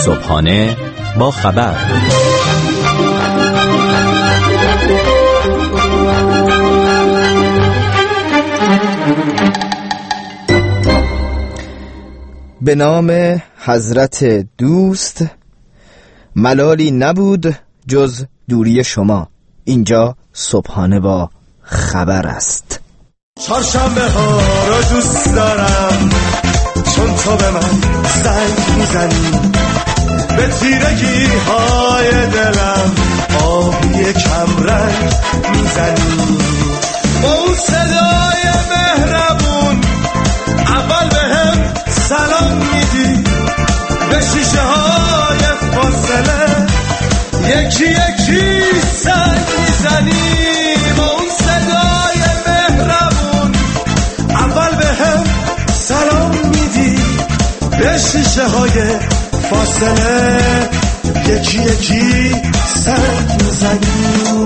صبحانه با خبر. به نام حضرت دوست، ملالی نبود جز دوری شما. اینجا صبحانه با خبر است. چهارشنبه ها رو دوست دارم چون تو به من زنگ میزنی، به تیرگی های دلم آبی کم رنگ میزنی، با اون صدای مهربون اول به هم سلام میدی، به شیشه های فاصله یکی یکی سنگ میزنی، با اون صدای مهربون اول به هم سلام میدی، به شیشه های فاصله یکی یکی سنگ میزنی.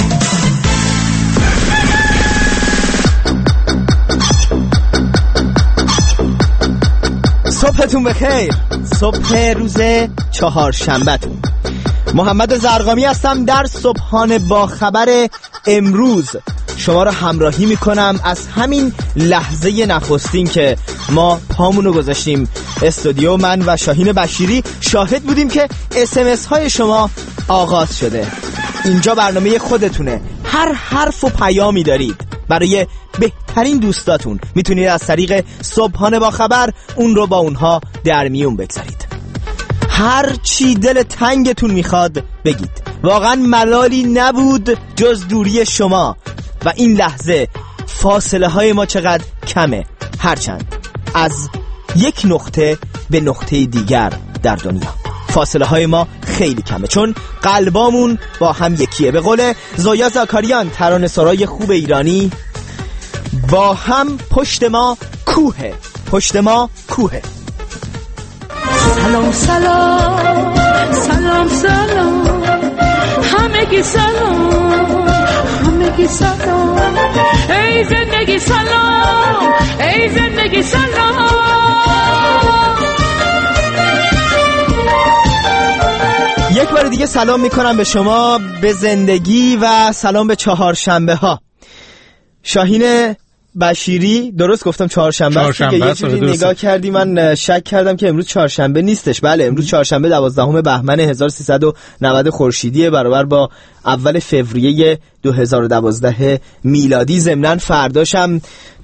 صبحتون بخیر، صبح روز چهارشنبه‌تون. محمد زرقامی هستم. در صبحانه با خبر امروز شما رو همراهی میکنم از همین لحظه نخستین که ما پامونو گذاشتیم استودیو. من و شاهین بشیری شاهد بودیم که SMS های شما آغاز شده. اینجا برنامه خودتونه، هر حرف و پیامی دارید برای بهترین دوستاتون میتونید از طریق صبحانه با خبر اون رو با اونها در میون بگذارید. هر چی دل تنگتون میخواد بگید. واقعا ملالی نبود جز دوری شما و این لحظه فاصله های ما چقدر کمه، هرچند از یک نقطه به نقطه دیگر در دنیا فاصله های ما خیلی کمه، چون قلبامون با هم یکیه. به قول زویا زاکاریان، ترانه سرای خوب ایرانی، با هم پشت ما کوهه، پشت ما کوهه. سلام سلام سلام سلام، همگی سلام، همگی سلام، ای زندگی سلام، ای زندگی سلام. یک بار دیگه سلام میکنم به شما، به زندگی و سلام به چهارشنبه ها. شاهین بشیری، درست گفتم چهارشنبه است که یه جوری نگاه کردی من شک کردم که امروز چهارشنبه نیستش. بله، امروز چهارشنبه 12 بهمن 1390 خورشیدی برابر با اول فوریه 2012 میلادی. ضمناً فرداشم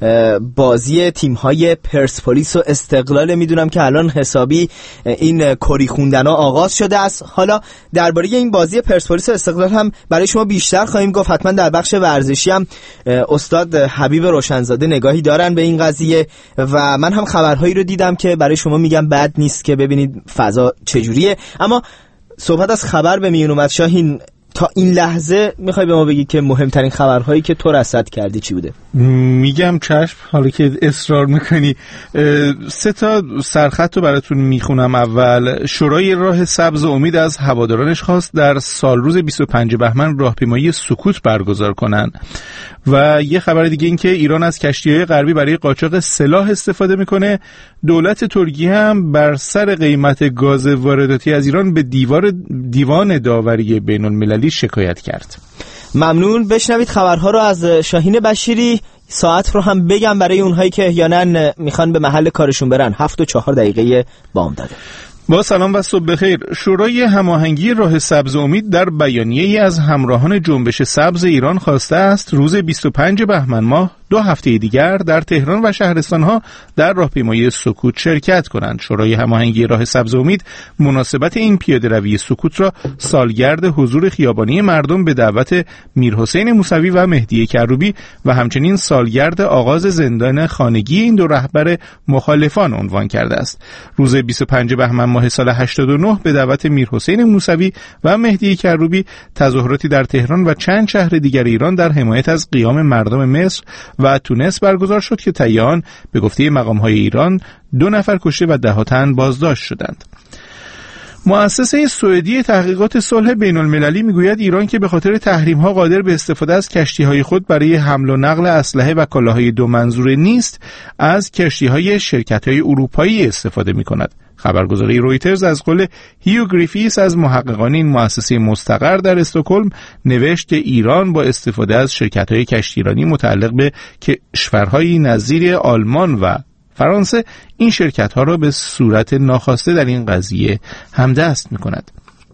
بازی تیم‌های پرسپولیس و استقلال. میدونم که الان حسابی این کری خوندن‌ها آغاز شده است. حالا درباره این بازی پرسپولیس و استقلال هم برای شما بیشتر خواهیم گفت. حتما در بخش ورزشی هم استاد حبیب روشنزاده نگاهی دارن به این قضیه و من هم خبرهایی رو دیدم که برای شما میگم بد نیست که ببینید فضا چجوریه. اما صحبت از خبر به میون اومد. شاهین، تا این لحظه میخوای به ما بگی که مهمترین خبرهایی که تو رصد کردی چی بوده؟ میگم چشم، حالا که اصرار میکنی. 3 تا سرخط رو براتون میخونم. اول، شورای راه سبز امید از هوادارانش خواست در سالروز 25 بهمن راهپیمایی سکوت برگزار کنن. و یه خبر دیگه این که ایران از کشتی‌های غربی برای قاچاق سلاح استفاده میکنه. دولت ترکیه هم بر سر قیمت گاز وارداتی از ایران به دیوان داوری بین‌المللی شکایت کرد. ممنون. بشنوید خبرها رو از شاهین بشیری. ساعت رو هم بگم برای اونهایی که احیانا میخوان به محل کارشون برن. 7:04 بامداده. با سلام و صبح بخیر. شورای هماهنگی راه سبز امید در بیانیه‌ای از همراهان جنبش سبز ایران خواسته است روز 25 بهمن ماه 2 هفته دیگر در تهران و شهرستان‌ها در راهپیمایی سکوت شرکت کنند. شورای هماهنگی راه سبز امید مناسبت این پیاده‌روی سکوت را سالگرد حضور خیابانی مردم به دعوت میرحسین موسوی و مهدی کروبی و همچنین سالگرد آغاز زندان خانگی این دو رهبر مخالفان عنوان کرده است. روز 25 بهمن ماه سال 89 به دعوت میرحسین موسوی و مهدی کروبی تظاهراتی در تهران و چند شهر دیگر ایران در حمایت از قیام مردم مصر و تونس برگزار شد که طی آن به گفته مقام‌های ایران 2 نفر کشته و 10 تن بازداشت شدند. مؤسسه سوئدی تحقیقات صلح بین‌المللی میگوید ایران که به خاطر تحریم‌ها قادر به استفاده از کشتی‌های خود برای حمل و نقل اسلحه و کالاهای 2 منظوره نیست، از کشتی‌های شرکت‌های اروپایی استفاده می‌کند. خبرگزاری رویترز از قول هیو گریفیس از محققان این مؤسسه مستقر در استکهلم نوشت ایران با استفاده از شرکت‌های کشتیرانی متعلق به کشورهای نظیر آلمان و فرانسه این شرکت‌ها را به صورت ناخواسته در این قضیه همدست می‌کند.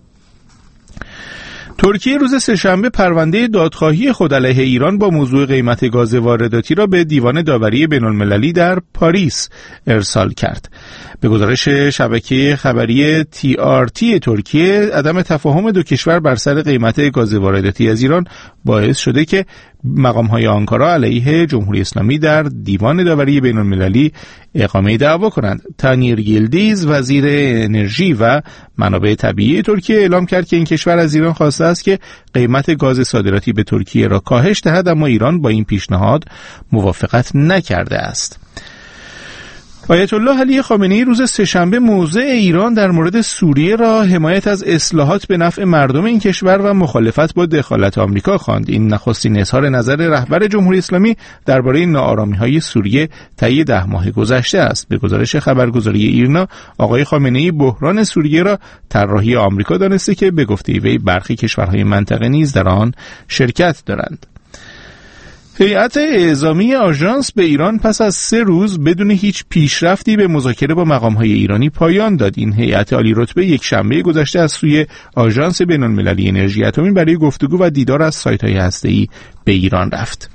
ترکیه روز سه‌شنبه پرونده دادخواهی خود علیه ایران با موضوع قیمت گاز وارداتی را به دیوان داوری بین‌المللی در پاریس ارسال کرد. به گزارش شبکه خبری TRT ترکیه، عدم تفاهم دو کشور بر سر قیمت گاز وارداتی از ایران باعث شده که مقام‌های آنکارا علیه جمهوری اسلامی در دیوان داوری بین‌المللی اقامه دعوا کنند. تانیر ییلدیز وزیر انرژی و منابع طبیعی ترکیه اعلام کرد که این کشور از ایران خواسته است که قیمت گاز صادراتی به ترکیه را کاهش دهد، اما ایران با این پیشنهاد موافقت نکرده است. آیت الله علی خامنه‌ای روز سه‌شنبه موضع ایران در مورد سوریه را حمایت از اصلاحات به نفع مردم این کشور و مخالفت با دخالت آمریکا خواند. این نخستین اظهار نظر رهبر جمهوری اسلامی درباره ناآرامی‌های سوریه طی 10 ماه گذشته است. به گزارش خبرگزاری ایرنا، آقای خامنه‌ای بحران سوریه را طراحی آمریکا دانسته که به گفته وی برخی کشورهای منطقه نیز در آن شرکت دارند. هیئت اعزامی آژانس به ایران پس از 3 روز بدون هیچ پیشرفتی به مذاکره با مقام‌های ایرانی پایان داد. این هیئت عالی رتبه یک شنبه گذشته از سوی آژانس بین‌المللی انرژی اتمی برای گفتگو و دیدار از سایت‌های هسته‌ای به ایران رفت.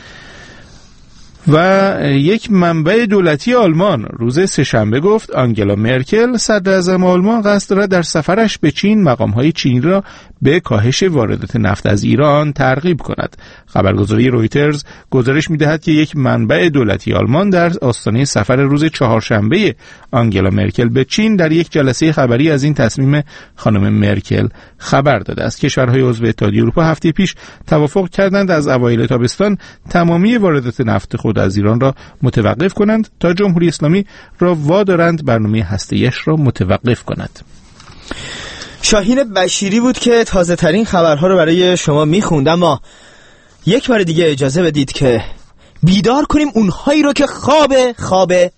و یک منبع دولتی آلمان روز سه‌شنبه گفت آنگلا مرکل صدراعظم آلمان قصد دارد در سفرش به چین مقام‌های چینی را به کاهش واردات نفت از ایران ترغیب کند. خبرگزاری رویترز گزارش می‌دهد که یک منبع دولتی آلمان در آستانه سفر روز چهارشنبه آنگلا مرکل به چین در یک جلسه خبری از این تصمیم خانم مرکل خبر داده است. کشورهای عضو اتحادیه اروپا هفته پیش توافق کردند از اوایل تابستان تمامی واردات نفت خود از ایران را متوقف کنند تا جمهوری اسلامی را وادارند برنامه هسته‌ایش را متوقف کند. شاهین بشیری بود که تازه ترین خبرها رو برای شما میخوند، اما یک بار دیگه اجازه بدید که بیدار کنیم اونهایی رو که خوابن.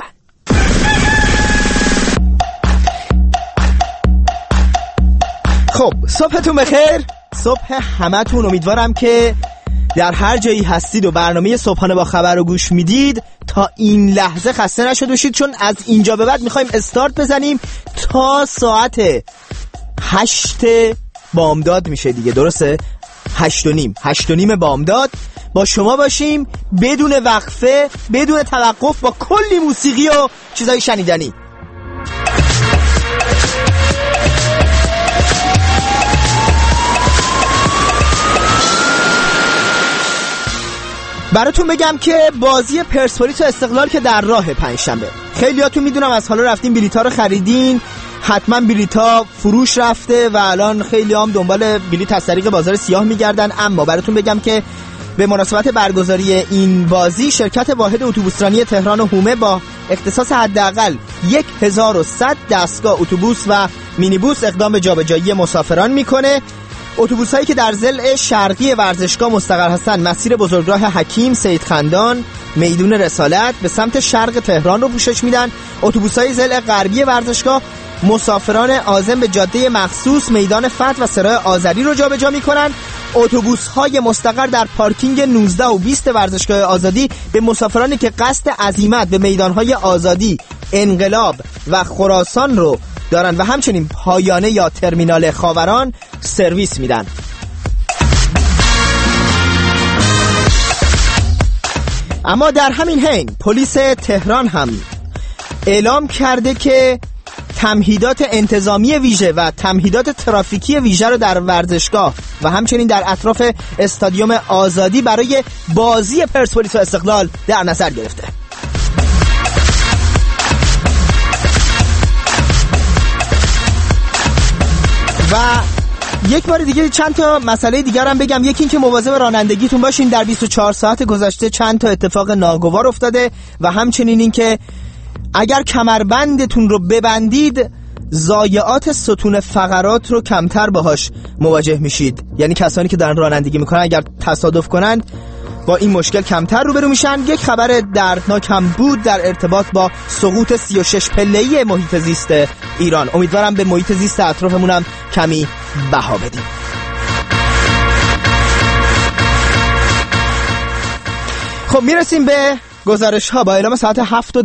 خب صبحتون بخیر، صبح همتون. امیدوارم که در هر جایی هستید و برنامه صبحانه با خبر رو گوش میدید تا این لحظه خسته نشده باشید، چون از اینجا به بعد میخوایم استارت بزنیم تا ساعت 8 بامداد میشه دیگه، درسته؟ 8:30 بامداد با شما باشیم بدون وقفه، بدون توقف، با کلی موسیقی و چیزای شنیدنی. براتون بگم که بازی پرسپولیس و استقلال که در راه پنجشنبه، خیلیاتون میدونم از حالا رفتین بلیطا رو خریدین، حتما بلیطا فروش رفته و الان خیلی هم دنبال بلیط از طریق بازار سیاه میگردن. اما براتون بگم که به مناسبت برگزاری این بازی شرکت واحد اتوبوسرانی تهران و هومه با اختصاص حداقل 1100 دستگاه اتوبوس و مینیبوس اقدام به جابجایی مسافران میکنه. اتوبوس‌هایی که در ضلع شرقی ورزشگاه مستقر هستند مسیر بزرگراه حکیم سید خندان میدون رسالت به سمت شرق تهران رو پوشش میدن. اتوبوس‌های ضلع غربی ورزشگاه مسافران عازم به جاده مخصوص میدان فتح و سراج آذری رو جابجا میکنن. اتوبوس‌های مستقر در پارکینگ 19 و 20 ورزشگاه آزادی به مسافرانی که قصد عزیمت به میدان‌های آزادی، انقلاب و خراسان رو دارن و همچنین پایانه یا ترمینال خاوران سرویس میدن. اما در همین حین پلیس تهران هم اعلام کرده که تمهیدات انتظامی ویژه و تمهیدات ترافیکی ویژه رو در ورزشگاه و همچنین در اطراف استادیوم آزادی برای بازی پرسپولیس و استقلال در نظر گرفته. و یک بار دیگه چند تا مسئله دیگر هم بگم. یکی این که مواظب رانندگیتون باشین، در 24 ساعت گذشته چند تا اتفاق ناگوار افتاده و همچنین این که اگر کمربندتون رو ببندید ضایعات ستون فقرات رو کمتر باهاش مواجه میشید. یعنی کسانی که دارن رانندگی میکنن اگر تصادف کنند با این مشکل کمتر روبرو میشن. یک خبر دردناک هم بود در ارتباط با سقوط 36 پله‌ای محیط زیست ایران. امیدوارم به محیط زیست اطرافمون هم کمی بها بدیم. خب میرسیم به گزارش ها. با اعلام ساعت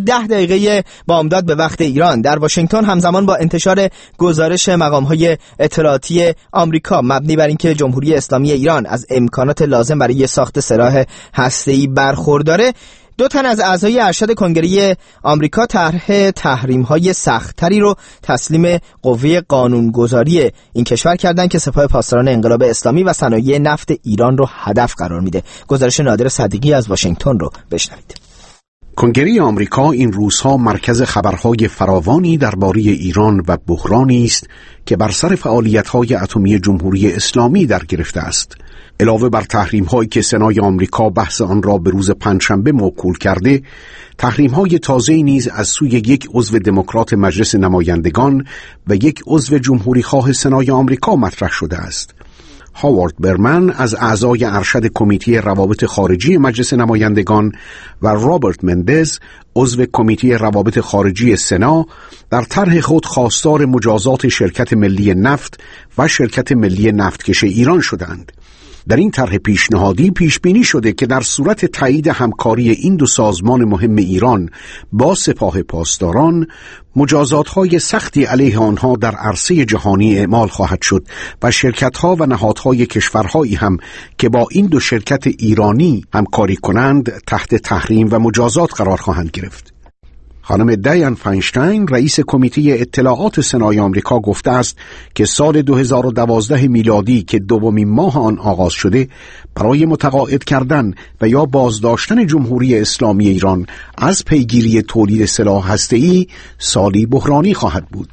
7:10 بامداد به وقت ایران در واشنگتن، همزمان با انتشار گزارش مقام های اطلاعاتی آمریکا مبنی بر اینکه جمهوری اسلامی ایران از امکانات لازم برای ساخت سلاح هسته‌ای برخورداره، 2 تن از اعضای ارشد کنگره آمریکا طرح تحریم‌های سخت‌تری رو تسلیم قوه قانونگذاری این کشور کردند که سپاه پاسداران انقلاب اسلامی و صنایع نفت ایران رو هدف قرار میده. گزارش نادر صدیقی از واشنگتن رو بشنوید. کنگره آمریکا این روزها مرکز خبرهای فراوانی درباره ایران و بحرانی است که بر سر فعالیت‌های اتمی جمهوری اسلامی در گرفته است. علاوه بر تحریم‌هایی که سنای آمریکا بحث آن را به روز پنجشنبه موکول کرده، تحریم‌های تازه‌ای نیز از سوی یک عضو دموکرات مجلس نمایندگان و یک عضو جمهوری‌خواه سنای آمریکا مطرح شده است. هاوارد برمن از اعضای ارشد کمیته روابط خارجی مجلس نمایندگان و رابرت مندز عضو کمیته روابط خارجی سنا در طرح خود خواستار مجازات شرکت ملی نفت و شرکت ملی نفتکش ایران شدند. در این طرح پیشنهادی پیش بینی شده که در صورت تایید همکاری این 2 سازمان مهم ایران با سپاه پاسداران، مجازات‌های سختی علیه آنها در عرصه جهانی اعمال خواهد شد و شرکت‌ها و نهادهای کشورهایی هم که با این 2 شرکت ایرانی همکاری کنند تحت تحریم و مجازات قرار خواهند گرفت. خانم دیان فاینشتاین رئیس کمیته اطلاعات سنای آمریکا گفته است که سال 2012 میلادی که 2مین ماه آن آغاز شده برای متقاعد کردن و یا بازداشتن جمهوری اسلامی ایران از پیگیری تولید سلاح هسته‌ای سالی بحرانی خواهد بود.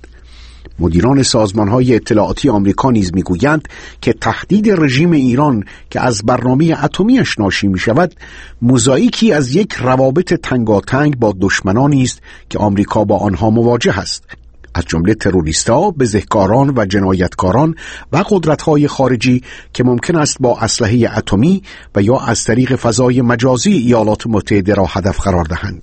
مدیران سازمان‌های اطلاعاتی آمریکا نیز می‌گویند که تهدید رژیم ایران که از برنامه اتمی‌اش ناشی می‌شود، موزاییکی از یک روابط تنگاتنگ با دشمنانی است که آمریکا با آنها مواجه است، از جمله تروریست‌ها، بزهکاران و جنایتکاران و قدرت‌های خارجی که ممکن است با اسلحه اتمی و یا از طریق فضای مجازی ایالات متحده را هدف قرار دهند.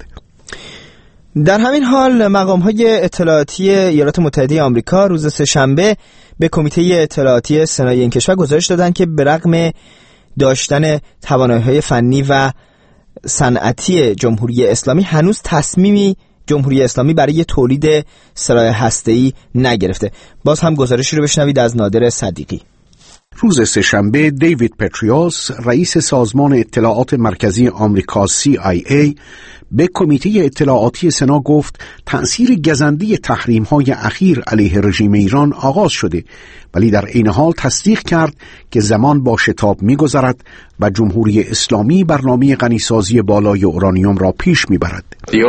در همین حال مقام‌های اطلاعاتی ایالات متحده آمریکا روز سه‌شنبه به کمیته اطلاعاتی سنای این کشور گزارش دادند که به رغم داشتن توانایی‌های فنی و صنعتی جمهوری اسلامی هنوز تصمیمی جمهوری اسلامی برای تولید سلاح هسته‌ای نگرفته. باز هم گزارشی رو بشنوید از نادر صدیقی. روز سه‌شنبه دیوید پتریوس رئیس سازمان اطلاعات مرکزی آمریکا CIA به کمیته اطلاعاتی سنا گفت تأثیر گزنده تحریم‌های اخیر علیه رژیم ایران آغاز شده، ولی در عین حال تصدیق کرد که زمان با شتاب می‌گذرد و جمهوری اسلامی برنامه غنیسازی بالای اورانیوم را پیش می‌برد.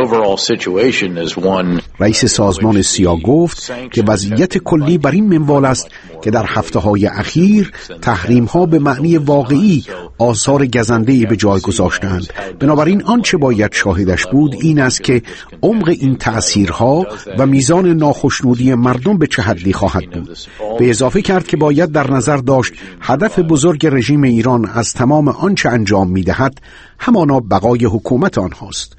رئیس سازمان سیا گفت که وضعیت کلی بر این منوال است که در هفته‌های اخیر تحریم‌ها به معنی واقعی آثار گزنده‌ای به جای گذاشتند. بنابراین آنچه باید شاهدش بود این است که عمق این تأثیرها و میزان ناخشنودی مردم به چه حدی خواهد بود. به اضافه کرد که باید در نظر داشت هدف بزرگ رژیم ایران از تمام آنچه انجام می‌دهد همانا بقای حکومت آنهاست.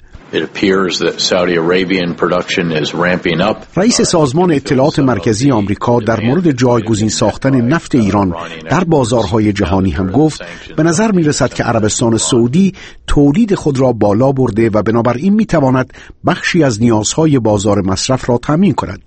رئیس سازمان اطلاعات مرکزی آمریکا در مورد جایگزین ساختن نفت ایران در بازارهای جهانی هم گفت به نظر می رسد که عربستان سعودی تولید خود را بالا برده و بنابراین می تواند بخشی از نیازهای بازار مصرف را تامین کند.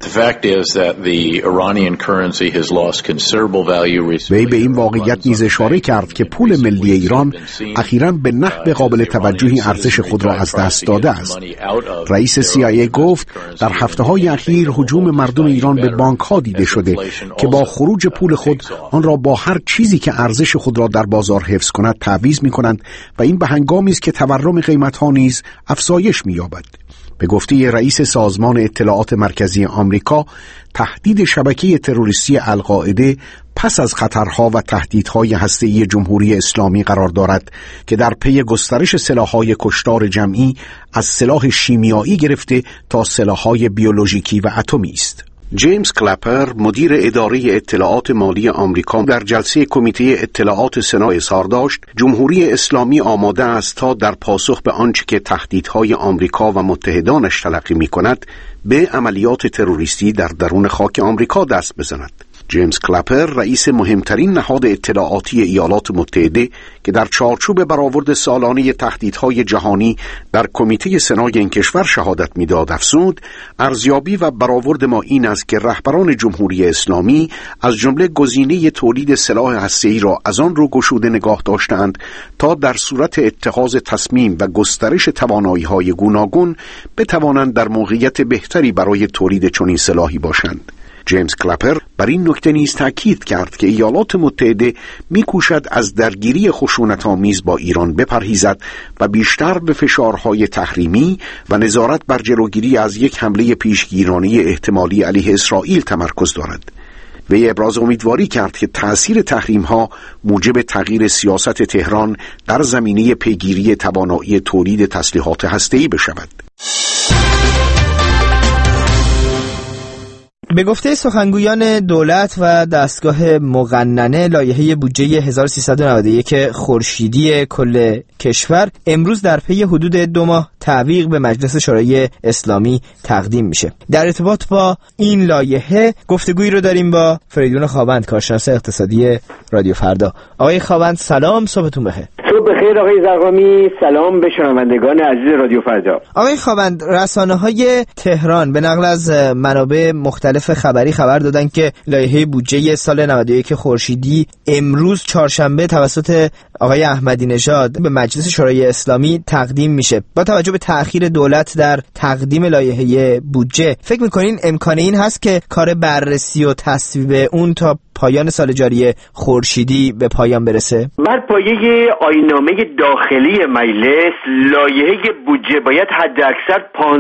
وی به این واقعیت نیز اشاره کرد که پول ملی ایران اخیراً به نحو قابل توجهی ارزش خود را از دست داده است. رئیس CIA گفت در هفته‌های اخیر هجوم مردم ایران به بانک‌ها دیده شده که با خروج پول خود آن را با هر چیزی که ارزش خود را در بازار حفظ کند تعویض می‌کنند و این به هنگامی است که تورم قیمت‌ها نیز افزایش می‌یابد. به گفته رئیس سازمان اطلاعات مرکزی آمریکا، تهدید شبکه تروریستی القاعده پس از خطرها و تهدیدهای هسته‌ای جمهوری اسلامی قرار دارد که در پی گسترش سلاح‌های کشتار جمعی از سلاح شیمیایی گرفته تا سلاح‌های بیولوژیکی و اتمی است. جیمز کلپر مدیر اداره اطلاعات مالی آمریکا در جلسه کمیته اطلاعات سنا اظهار داشت جمهوری اسلامی آماده است تا در پاسخ به آنچه که تهدیدهای آمریکا و متحدانش تلقی می‌کند به عملیات تروریستی در درون خاک آمریکا دست بزند. جیمز کلپر رئیس مهمترین نهاد اطلاعاتی ایالات متحده که در چارچوب برآورد سالانه تهدیدهای جهانی در کمیته سنای این کشور شهادت می‌داد افزود ارزیابی و برآورد ما این است که رهبران جمهوری اسلامی از جمله گزینه تولید سلاح هسته‌ای را از آن رو گشوده نگاه داشتند تا در صورت اتخاذ تصمیم و گسترش توانایی‌های گوناگون بتوانند در موقعیت بهتری برای تولید چنین سلاحی باشند. جیمز کلپر بر این نکته نیز تاکید کرد که ایالات متحده می‌کوشد از درگیری خشونت‌آمیز با ایران بپرهیزد و بیشتر به فشارهای تحریمی و نظارت بر جلوگیری از یک حمله پیشگیرانه احتمالی علیه اسرائیل تمرکز دارد. وی ابراز امیدواری کرد که تأثیر تحریم‌ها موجب تغییر سیاست تهران در زمینه پیگیری توانایی تولید تسلیحات هسته‌ای بشود. به گفته سخنگویان دولت و دستگاه مقننه لایحه بودجه 1391 خورشیدی کل کشور امروز در پی حدود 2 ماه تعویق به مجلس شورای اسلامی تقدیم میشه. در ارتباط با این لایحه گفتگویی رو داریم با فریدون خوابند، کارشناس اقتصادی رادیو فردا. آقای خوابند سلام، صبحتون بخیر. صبح بخیر آقای زرقامی، سلام به شنوندگان عزیز رادیو فردا. آقای خوابند، رسانه‌های تهران به نقل از منابع مختلف خبری خبر دادن که لایحه بودجه سال 91 خورشیدی امروز چهارشنبه توسط آقای احمدی نژاد به مجلس شورای اسلامی تقدیم میشه. با توجه به تأخیر دولت در تقدیم لایحه بودجه، فکر میکنین امکان این هست که کار بررسی و تصویب اون تا پایان سال جاری خورشیدی به پایان برسه؟ بر پایه آیین‌نامه داخلی مجلس لایحه بودجه باید حداکثر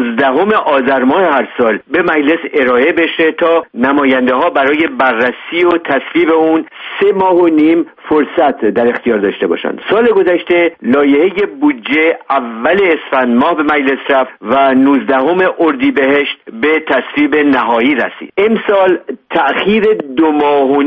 15 آذر ماه هر سال به مجلس ارائه بشه تا نماینده ها برای بررسی و تصویب اون 3.5 ماه فرصت در اختیار داشته باشند. سال گذشته لایحه بودجه اول اسفند ماه به مجلس رفت و 19 اردیبهشت به تصویب نهایی رسید. امسال تأخیر 2.5 ماه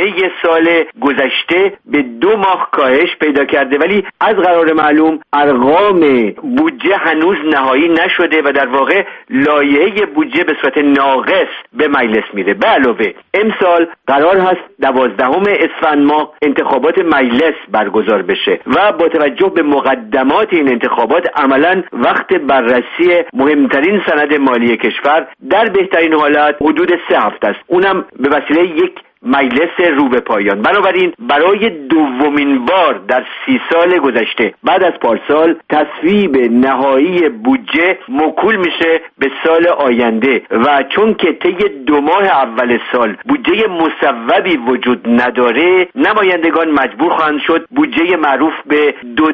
سال گذشته به 2 ماه کاهش پیدا کرده، ولی از قرار معلوم ارقام بودجه هنوز نهایی نشده و در واقع لایحه بودجه به صورت ناقص به مجلس میره. به علاوه امسال قرار هست 12 اسفند ماه انتخابات مجلس برگزار بشه و با توجه به مقدمات این انتخابات عملاً وقت بررسی مهمترین سند مالی کشور در بهترین حالت حدود 3 هفته است، اونم به وسیله یک مجلس رو به پایان. بنابراین برای دومین بار در 30 سال گذشته بعد از پارسال تصویب نهایی بودجه موکول میشه به سال آینده و چون که طی 2 ماه اول سال بودجه مصوبی وجود نداره، نمایندگان مجبور خواهند شد بودجه معروف به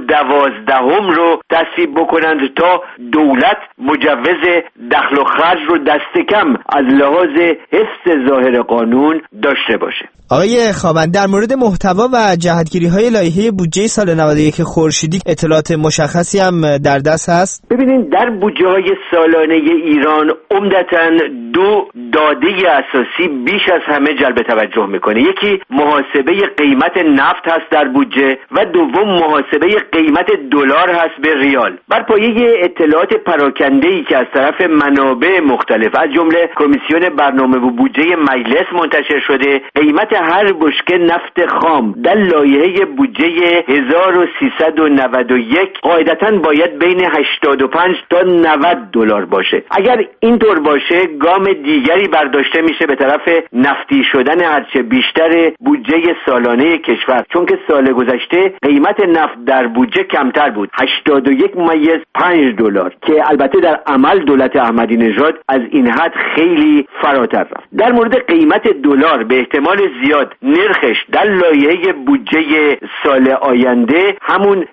2/12 رو تصویب بکنند تا دولت مجوز دخل و خرج رو دست کم از لحاظ حفظ ظاهر قانون داشته باشه. آقای خوابند، در مورد محتوا و جهتگیری‌های لایحه بودجه سال 91 خورشیدی اطلاعات مشخصی هم در دست هست؟ ببینید در بودجه‌های سالانه ایران عمدتاً 2 داده اساسی بیش از همه جلب توجه میکنه. یکی محاسبه قیمت نفت هست در بودجه و دوم محاسبه قیمت دلار هست به ریال. بر پایه اطلاعات پراکنده‌ای که از طرف منابع مختلف از جمله کمیسیون برنامه و بودجه مجلس منتشر شده، قیمت هر بشکه نفت خام در لایحه بودجه 1391 قاعدتاً باید بین 85 تا 90 دلار باشه. اگر اینطور باشه گام دیگری برداشته میشه به طرف نفتی شدن هرچه بیشتر بودجه سالانه کشور، چون که سال گذشته قیمت نفت در بودجه کمتر بود، 81.5 دلار، که البته در عمل دولت احمدی نژاد از این حد خیلی فراتر رفت. در مورد قیمت دلار به احتمال زیاد نرخش در لایحه بودجه سال آینده همون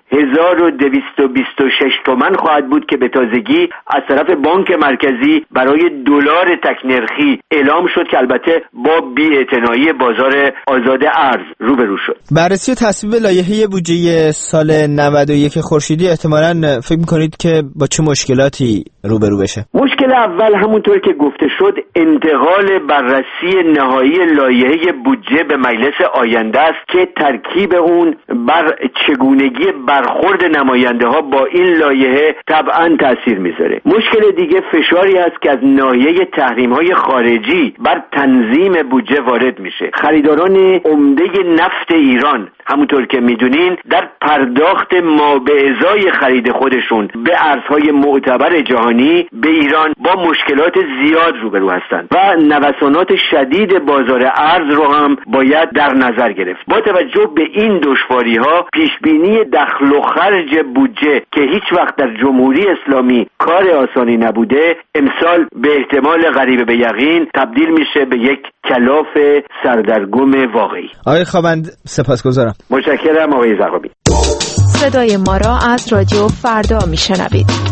1226 تومان خواهد بود که به تازگی از طرف بانک مرکزی برای دلار تک نرخی اعلام شد که البته با بی‌اعتنایی بازار آزاد ارز روبرو شد. بررسی و تصویب لایحه بودجه سال 91 خورشیدی احتمالاً فکر می‌کنید که با چه مشکلاتی روبرو بشه؟ مشکل اول همونطور که گفته شد انتقال بررسی نهایی لایحه بودجه به مجلس آینده است که ترکیب اون بر چگونگی برخورد نماینده ها با این لایحه طبعاً تأثیر میذاره. مشکل دیگه فشاری هست که از ناحیه تحریم های خارجی بر تنظیم بودجه وارد میشه. خریداران عمده نفت ایران همونطور که میدونین در پرداخت مابعضای خرید خودشون به ارزهای معتبر جهانی به ایران با مشکلات زیاد روبرو هستند و نوسانات شدید بازار ارز رو هم باید در نظر گرفت. با توجه به این دشواری‌ها پیشبینی دخل و خرج بودجه که هیچ وقت در جمهوری اسلامی کار آسانی نبوده امسال به احتمال قریب به یقین تبدیل میشه به یک کلاف سردرگم واقعی. آقای خوابند سپاسگزارم. متشکرم آقای زرقامی. صدای ما را از رادیو فردا میشنوید.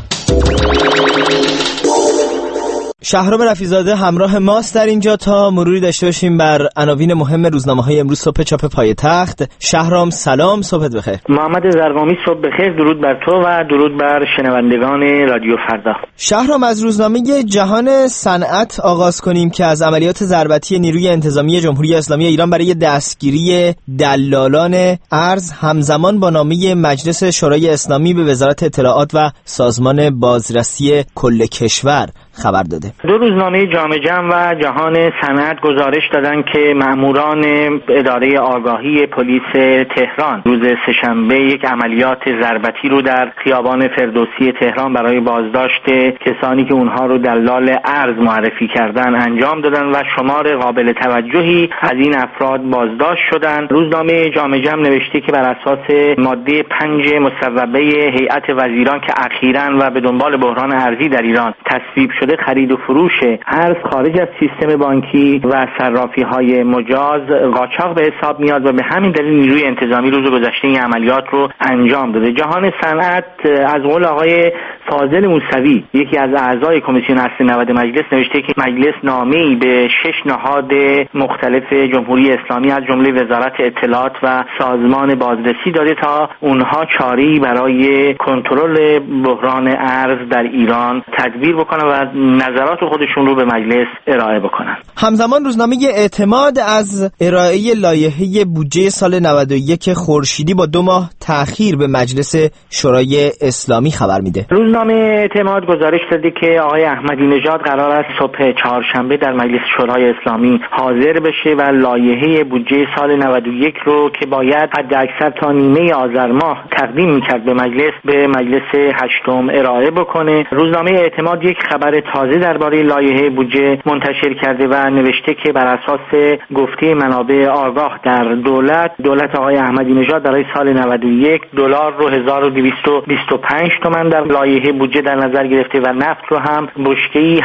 شهرام رفیع‌زاده همراه ماست در اینجا تا مروری داشته باشیم بر عناوین مهم روزنامه‌های امروز صبح چاپ پایتخت. شهرام سلام، صبحت بخیر. محمد زرقامی صبح بخیر، درود بر تو و درود بر شنوندگان رادیو فردا. شهرام از روزنامه جهان صنعت آغاز کنیم که از عملیات ضربتی نیروی انتظامی جمهوری اسلامی ایران برای دستگیری دلالان ارز همزمان با نامه مجلس شورای اسلامی به وزارت اطلاعات و سازمان بازرسی کل کشور خبر داده. دو روزنامه جامع جمع و جهان صنعت گزارش دادند که ماموران اداره آگاهی پلیس تهران روز سه‌شنبه یک عملیات ضربتی رو در خیابان فردوسی تهران برای بازداشت کسانی که اونها رو دلال ارز معرفی کردن انجام دادن و شمار قابل توجهی از این افراد بازداشت شدند. روزنامه جامع جمع نوشته که بر اساس ماده 5 مصوبه هیئت وزیران که اخیراً و به دنبال بحران ارزی در ایران تصویب شده، خرید و فروش ارز خارج از سیستم بانکی و صرافی‌های مجاز قاچاق به حساب میاد و به همین دلیل نیروی انتظامی روز گذشته این عملیات رو انجام داده. جهان صنعت از قول آقای فاضل موسوی یکی از اعضای کمیسیون اصلی 90 مجلس نوشته که مجلس نامه‌ای به 6 نهاد مختلف جمهوری اسلامی از جمله وزارت اطلاعات و سازمان بازرسی داده تا اونها چاره‌ای برای کنترل بحران ارز در ایران تدبیر بکنن و نظرات خودشون رو به مجلس ارائه بکنن. همزمان روزنامه اعتماد از ارائه لایحه بودجه سال 91 خورشیدی با 2 ماه تأخیر به مجلس شورای اسلامی خبر میده. روزنامه اعتماد گزارش داده که آقای احمدی نژاد قرار است صبح چهارشنبه در مجلس شورای اسلامی حاضر بشه و لایحه بودجه سال 91 رو که باید حد اکثر تا نیمه آذر ماه تقدیم میکرد به مجلس هشتم ارائه بکنه. روزنامه اعتماد یک خبر تازه درباره لایحه بودجه منتشر کرده و نوشته که بر اساس گفته منابع آگاه در دولت آقای احمدی نژاد برای سال 91 دلار رو 1225 تومان در لایحه بودجه در نظر گرفته و نفت رو هم بشکه‌ای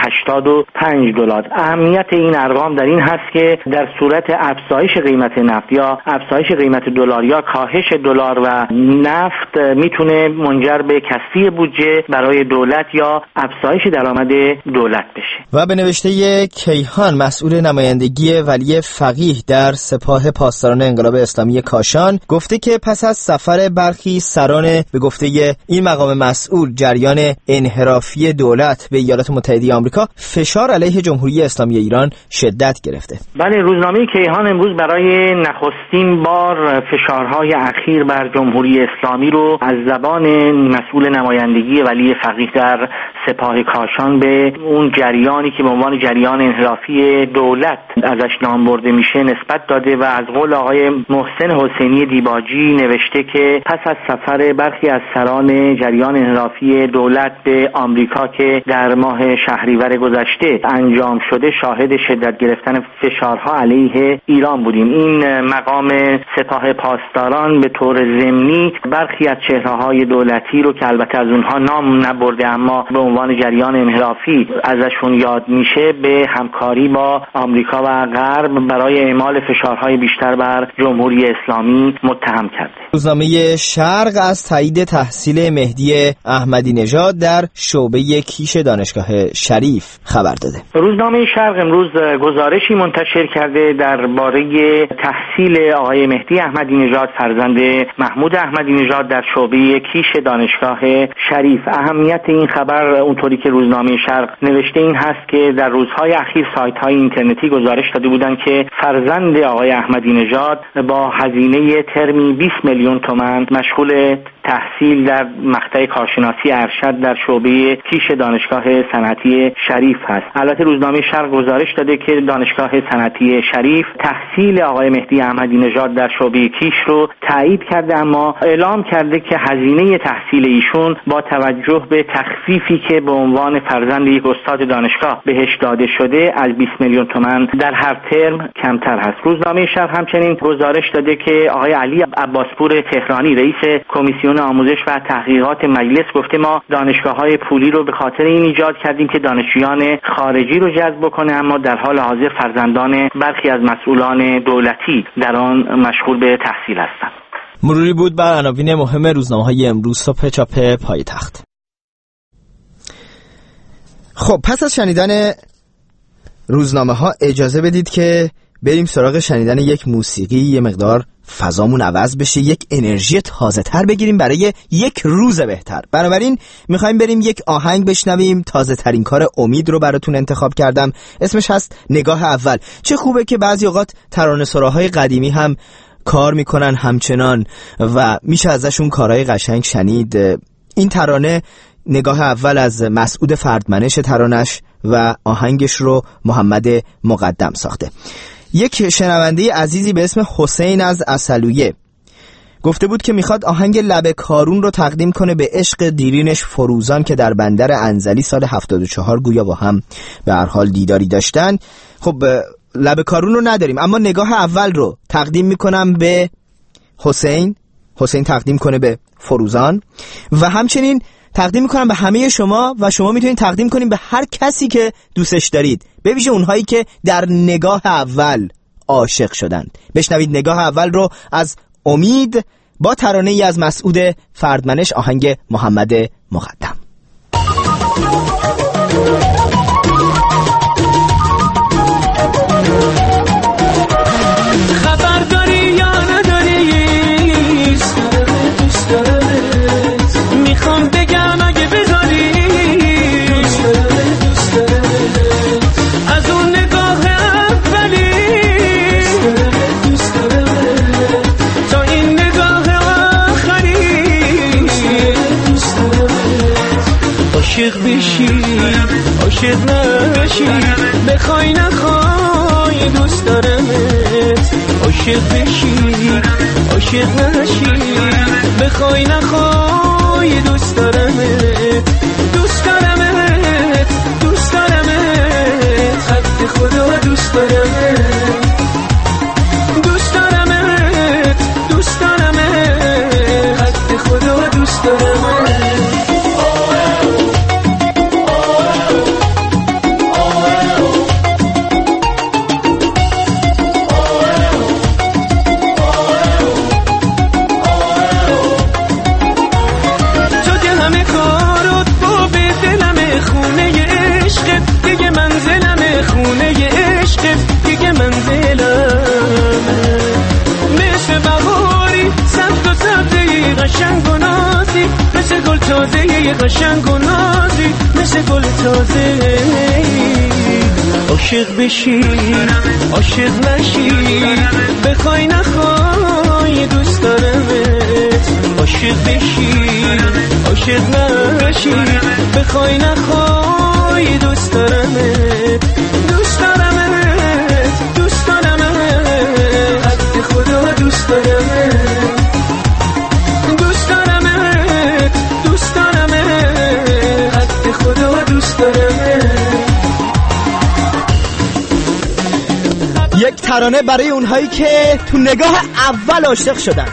85 دلار. اهمیت این ارقام در این هست که در صورت افزایش قیمت نفت یا افزایش قیمت دلار یا کاهش دلار و نفت میتونه منجر به کسری بودجه برای دولت یا افزایش درآمد دولت بشه. و به نوشته کیهان مسئول نمایندگی ولی فقیه در سپاه پاسداران انقلاب اسلامی کاشان گفته که پس از سفر برخی سران به گفته این مقام مسئول جریان انحرافی دولت به ایالات متحده آمریکا فشار علیه جمهوری اسلامی ایران شدت گرفته. بله، روزنامه کیهان امروز برای نخستین بار فشارهای اخیر بر جمهوری اسلامی رو از زبان مسئول نمایندگی ولی فقیه در سپاه کاشان به اون جریانی که به عنوان جریان انحرافی دولت ازش نام برده میشه نسبت داده و از قول آقای محسن حسینی دیباجی نوشته که پس از سفر برخی از سران جریان انحرافی دولت به آمریکا که در ماه شهریور گذشته انجام شده شاهد شدت گرفتن فشارها علیه ایران بودیم. این مقام سپاه پاسداران به طور ضمنی برخی از چهره‌های دولتی رو که البته از اونها نام نبرده اما به عنوان جریان انحرافی ازشون یاد میشه به همکاری با آمریکا و غرب برای اعمال فشارهای بیشتر بر جمهوری اسلامی متهم کرده. روزنامه شرق از تایید تحصیل مهدی احمدی نژاد در شعبه کیش دانشگاه شریف خبر داده. روزنامه شرق امروز گزارشی منتشر کرده درباره تحصیل آقای مهدی احمدی نژاد فرزند محمود احمدی نژاد در شعبه کیش دانشگاه شریف. اهمیت این خبر اونطوری که روزنامه شرق نوشته این هست که در روزهای اخیر سایت‌های اینترنتی گزارش داده بودند که فرزند آقای احمدی نژاد با هزینه ترمی 20 میلیون تومان مشغول تحصیل در مقطع کارشناسی ارشد در شعبه کیش دانشگاه صنعتی شریف هست. البته روزنامه شرق گزارش داده که دانشگاه صنعتی شریف تحصیل آقای مهدی احمدی نژاد در شعبه کیش رو تایید کرده، اما اعلام کرده که هزینه تحصیل ایشون با توجه به تخفیفی که به عنوان فرزند یک استاد دانشگاه بهش داده شده از 20 میلیون تومان در هر ترم کمتر هست. روزنامه شرق همچنین گزارش داده که آقای علی عباسپور تهرانی رئیس کمیسیون آموزش و تحقیقات مجلس گفته ما دانشگاه‌های پولی رو به خاطر این ایجاد کردیم که دانشجویان خارجی رو جذب بکنه، اما در حال حاضر فرزندان برخی از مسئولان دولتی در آن مشغول به تحصیل هستند. مروری بود بر عناوین مهم روزنامه‌های امروز صبح چاپ پایتخت. خب پس از شنیدن روزنامه‌ها اجازه بدید که بریم سراغ شنیدن یک موسیقی، یه مقدار فضامون عوض بشه، یک انرژی تازه تر بگیریم برای یک روز بهتر. بنابراین میخوایم بریم یک آهنگ بشنویم. تازه ترین کار امید رو براتون انتخاب کردم، اسمش هست نگاه اول. چه خوبه که بعضی اوقات ترانه‌سراهای قدیمی هم کار میکنن همچنان و میشه ازشون کارهای قشنگ شنید. این ترانه نگاه اول از مسعود فردمنش ترانش و آهنگش رو محمد مقدم ساخته. یک شنونده عزیزی به اسم حسین از اصلویه گفته بود که میخواد آهنگ لب کارون رو تقدیم کنه به عشق دیرینش فروزان که در بندر انزلی سال 74 گویا با هم به هر حال دیداری داشتن. خب لب کارون رو نداریم، اما نگاه اول رو تقدیم میکنم به حسین تقدیم کنه به فروزان و همچنین تقدیم میکنم به همه شما و شما میتونید تقدیم کنید به هر کسی که دوستش دارید، به ویژه اونهایی که در نگاه اول عاشق شدند. بشنوید نگاه اول رو از امید با ترانه ای از مسعود فردمنش، آهنگ محمد مقدم. خبر داری یا نداری؟ میخوام بگم اگه بذاری از اون نگاه اولی تا این نگاه آخری عاشق بشی عاشق نشی بخوای نخوای دوست دارمت. عاشق بشی عاشق نشی بخوای نخوای دوست دارمت. دوست دارمت دوست دارمت حد خدا دوست دارمت. دوست دارمت دوست دارمت حد خدا دوست دارمت. قشنگ و نازی مثل گل تازه. عاشق بشی عاشق نشی بخوای نخوای دوست دارمت. عاشق بشی عاشق نشی بخوای نخوای دوست دارمت. دوست دارمت دوست دارمت حد خدا دوست دارمت. یک ترانه برای اونهایی که تو نگاه اول عاشق شدن.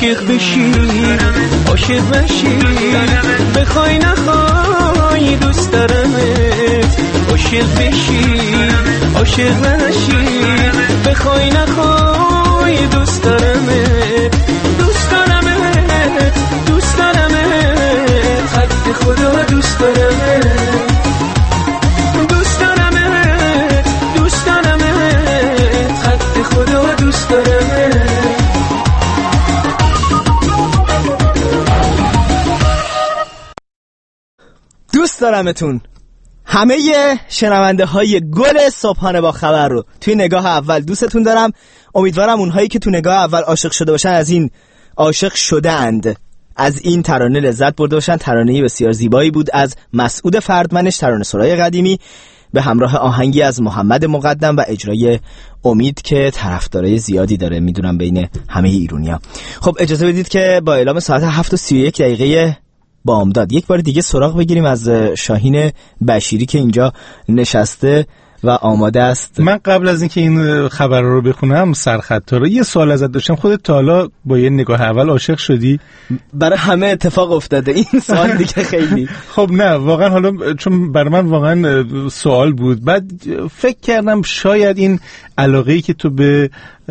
عاشق بشی عاشق بشی بخوای نخوای دوست دارمت عاشق بشی عاشق بشی بخوای نخوای دوست دارمت دوست دارمت دوست دارمت حد خدا دوست دارمت دوست دارمت دوست دارمت حد خدا دوست دارمت دوست دارمتون. همه شنونده های گل صبحانه با خبر رو توی نگاه اول دوستتون دارم. امیدوارم اونهایی که تو نگاه اول عاشق شده باشن از این عاشق شده‌اند از این ترانه لذت برده باشن. ترانه‌ای بسیار زیبایی بود از مسعود فردمنش، ترانه سرای قدیمی، به همراه آهنگی از محمد مقدم و اجرای امید که طرفدارای زیادی داره میدونم بین همه ایرانی‌ها. خب اجازه بدید که با اعلام ساعت 7:31 بامداد یک بار دیگه سراغ بگیریم از شاهین بشیری که اینجا نشسته و آماده است. من قبل از اینکه این خبر رو بخونم سرخطا رو یه سوال ازت داشتم. خودت تا حالا با یه نگاه اول عاشق شدی؟ برای همه اتفاق افتاده این سوال دیگه خیلی. خب نه واقعا، حالا چون برای من واقعا سوال بود، بعد فکر کردم شاید این علاقه‌ای که تو به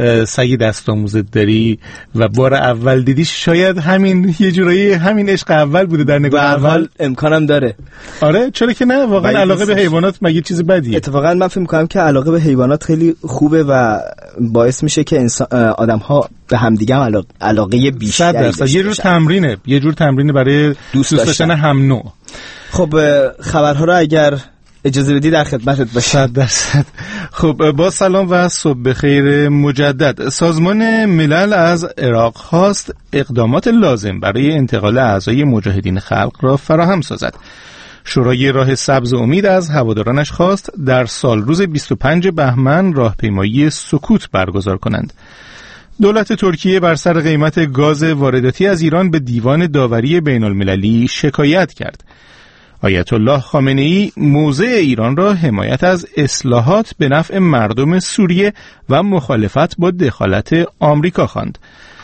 سگ دست آموزت داری و بار اول دیدیش شاید همین یه جورایی همین عشق اول بوده در نگاه اول. امکانم داره. آره چرا که نه، واقعا علاقه به حیوانات مگه چیز بدیه؟ اتفاقا من فکر می‌کنم که علاقه به حیوانات خیلی خوبه و باعث میشه که آدم‌ها به همدیگه علاقه بیشتری داشته باشن. یه جور تمرینه برای دوست داشتن هم نوع. خب خبرها رو اگر اجازه بدی در خدمتت باشم. 100%. خب با سلام و صبح بخیر مجدد. سازمان ملل از عراق خواست اقدامات لازم برای انتقال اعضای مجاهدین خلق را فراهم سازد. شورای راه سبز امید از هوادارانش خواست در سال روز 25 بهمن راهپیمایی سکوت برگزار کنند. دولت ترکیه بر سر قیمت گاز وارداتی از ایران به دیوان داوری بین المللی شکایت کرد. آیت الله خامنه‌ای موضع ایران را حمایت از اصلاحات به نفع مردم سوریه و مخالفت با دخالت آمریکا خواند.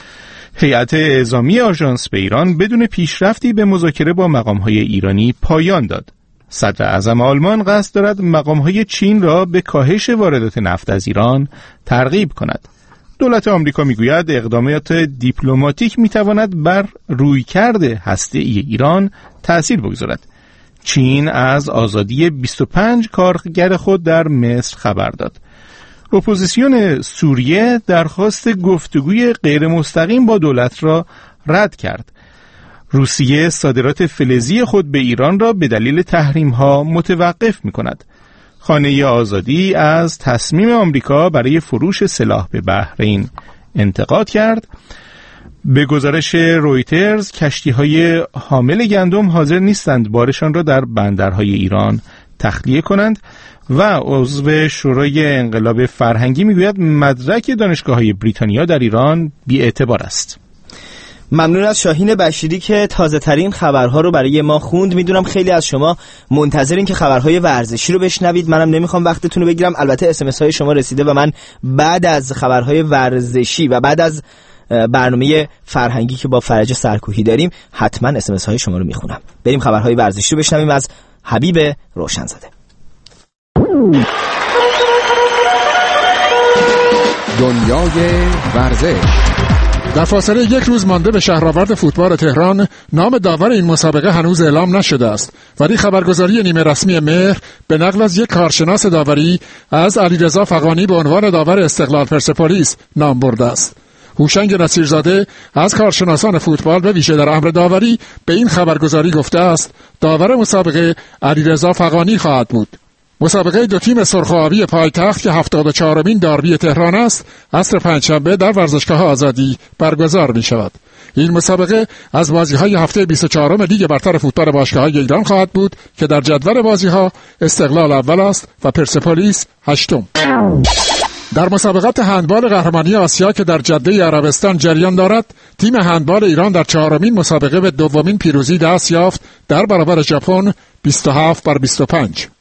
هیئت اعزامی آژانس به ایران بدون پیشرفتی به مذاکره با مقام‌های ایرانی پایان داد. صدر اعظم آلمان قصد دارد مقام‌های چین را به کاهش واردات نفت از ایران ترغیب کند. دولت آمریکا میگوید اقدامات دیپلماتیک میتواند بر رویکرد هسته‌ای ایران تأثیر بگذارد. چین از آزادی 25 کارگر خود در مصر خبر داد. اپوزیسیون سوریه درخواست گفتگوی غیر مستقیم با دولت را رد کرد. روسیه صادرات فلزی خود به ایران را به دلیل تحریم‌ها متوقف می‌کند. خانه آزادی از تصمیم آمریکا برای فروش سلاح به بحرین انتقاد کرد. به گزارش رویترز کشتی‌های حامل گندم حاضر نیستند بارشان را در بندرهای ایران تخلیه کنند و عضو شورای انقلاب فرهنگی میگوید مدرک دانشگاه‌های بریتانیا در ایران بی‌اعتبار است. ممنون از شاهین بشیری که تازه ترین خبرها رو برای ما خوند. میدونم خیلی از شما منتظرین که خبرهای ورزشی رو بشنوید. منم نمیخوام وقتتون رو بگیرم. البته اسمس های شما رسیده و من بعد از خبرهای ورزشی و بعد از برنامه فرهنگی که با فرج سرکوهی داریم حتما اسمس های شما رو میخونم. بریم خبرهای ورزشی رو بشنویم از حبیب روشنزاده. دنیای ورزش. در فاصله یک روز مانده به شهرآورد فوتبال تهران نام داور این مسابقه هنوز اعلام نشده است، ولی خبرگزاری نیمه رسمی مهر به نقل از یک کارشناس داوری از علیرضا فغانی به عنوان داور استقلال پرسپولیس نام برده است. هوشنگ نصیرزاده از کارشناسان فوتبال به ویژه در امر داوری به این خبرگزاری گفته است داور مسابقه علیرضا فغانی خواهد بود. مسابقه دو تیم سرخ و آبی پایتخت که 74مین داربی تهران است، عصر پنجشنبه در ورزشگاه آزادی برگزار می شود. این مسابقه از بازی‌های هفته 24م لیگ برتر فوتبال باشگاه‌های ایران خواهد بود که در جدول بازی‌ها استقلال اول است و پرسپولیس هشتم. در مسابقات هندبال قهرمانی آسیا که در جده عربستان جریان دارد، تیم هندبال ایران در 4مین مسابقه به دومین پیروزی دست یافت در برابر ژاپن 27-25.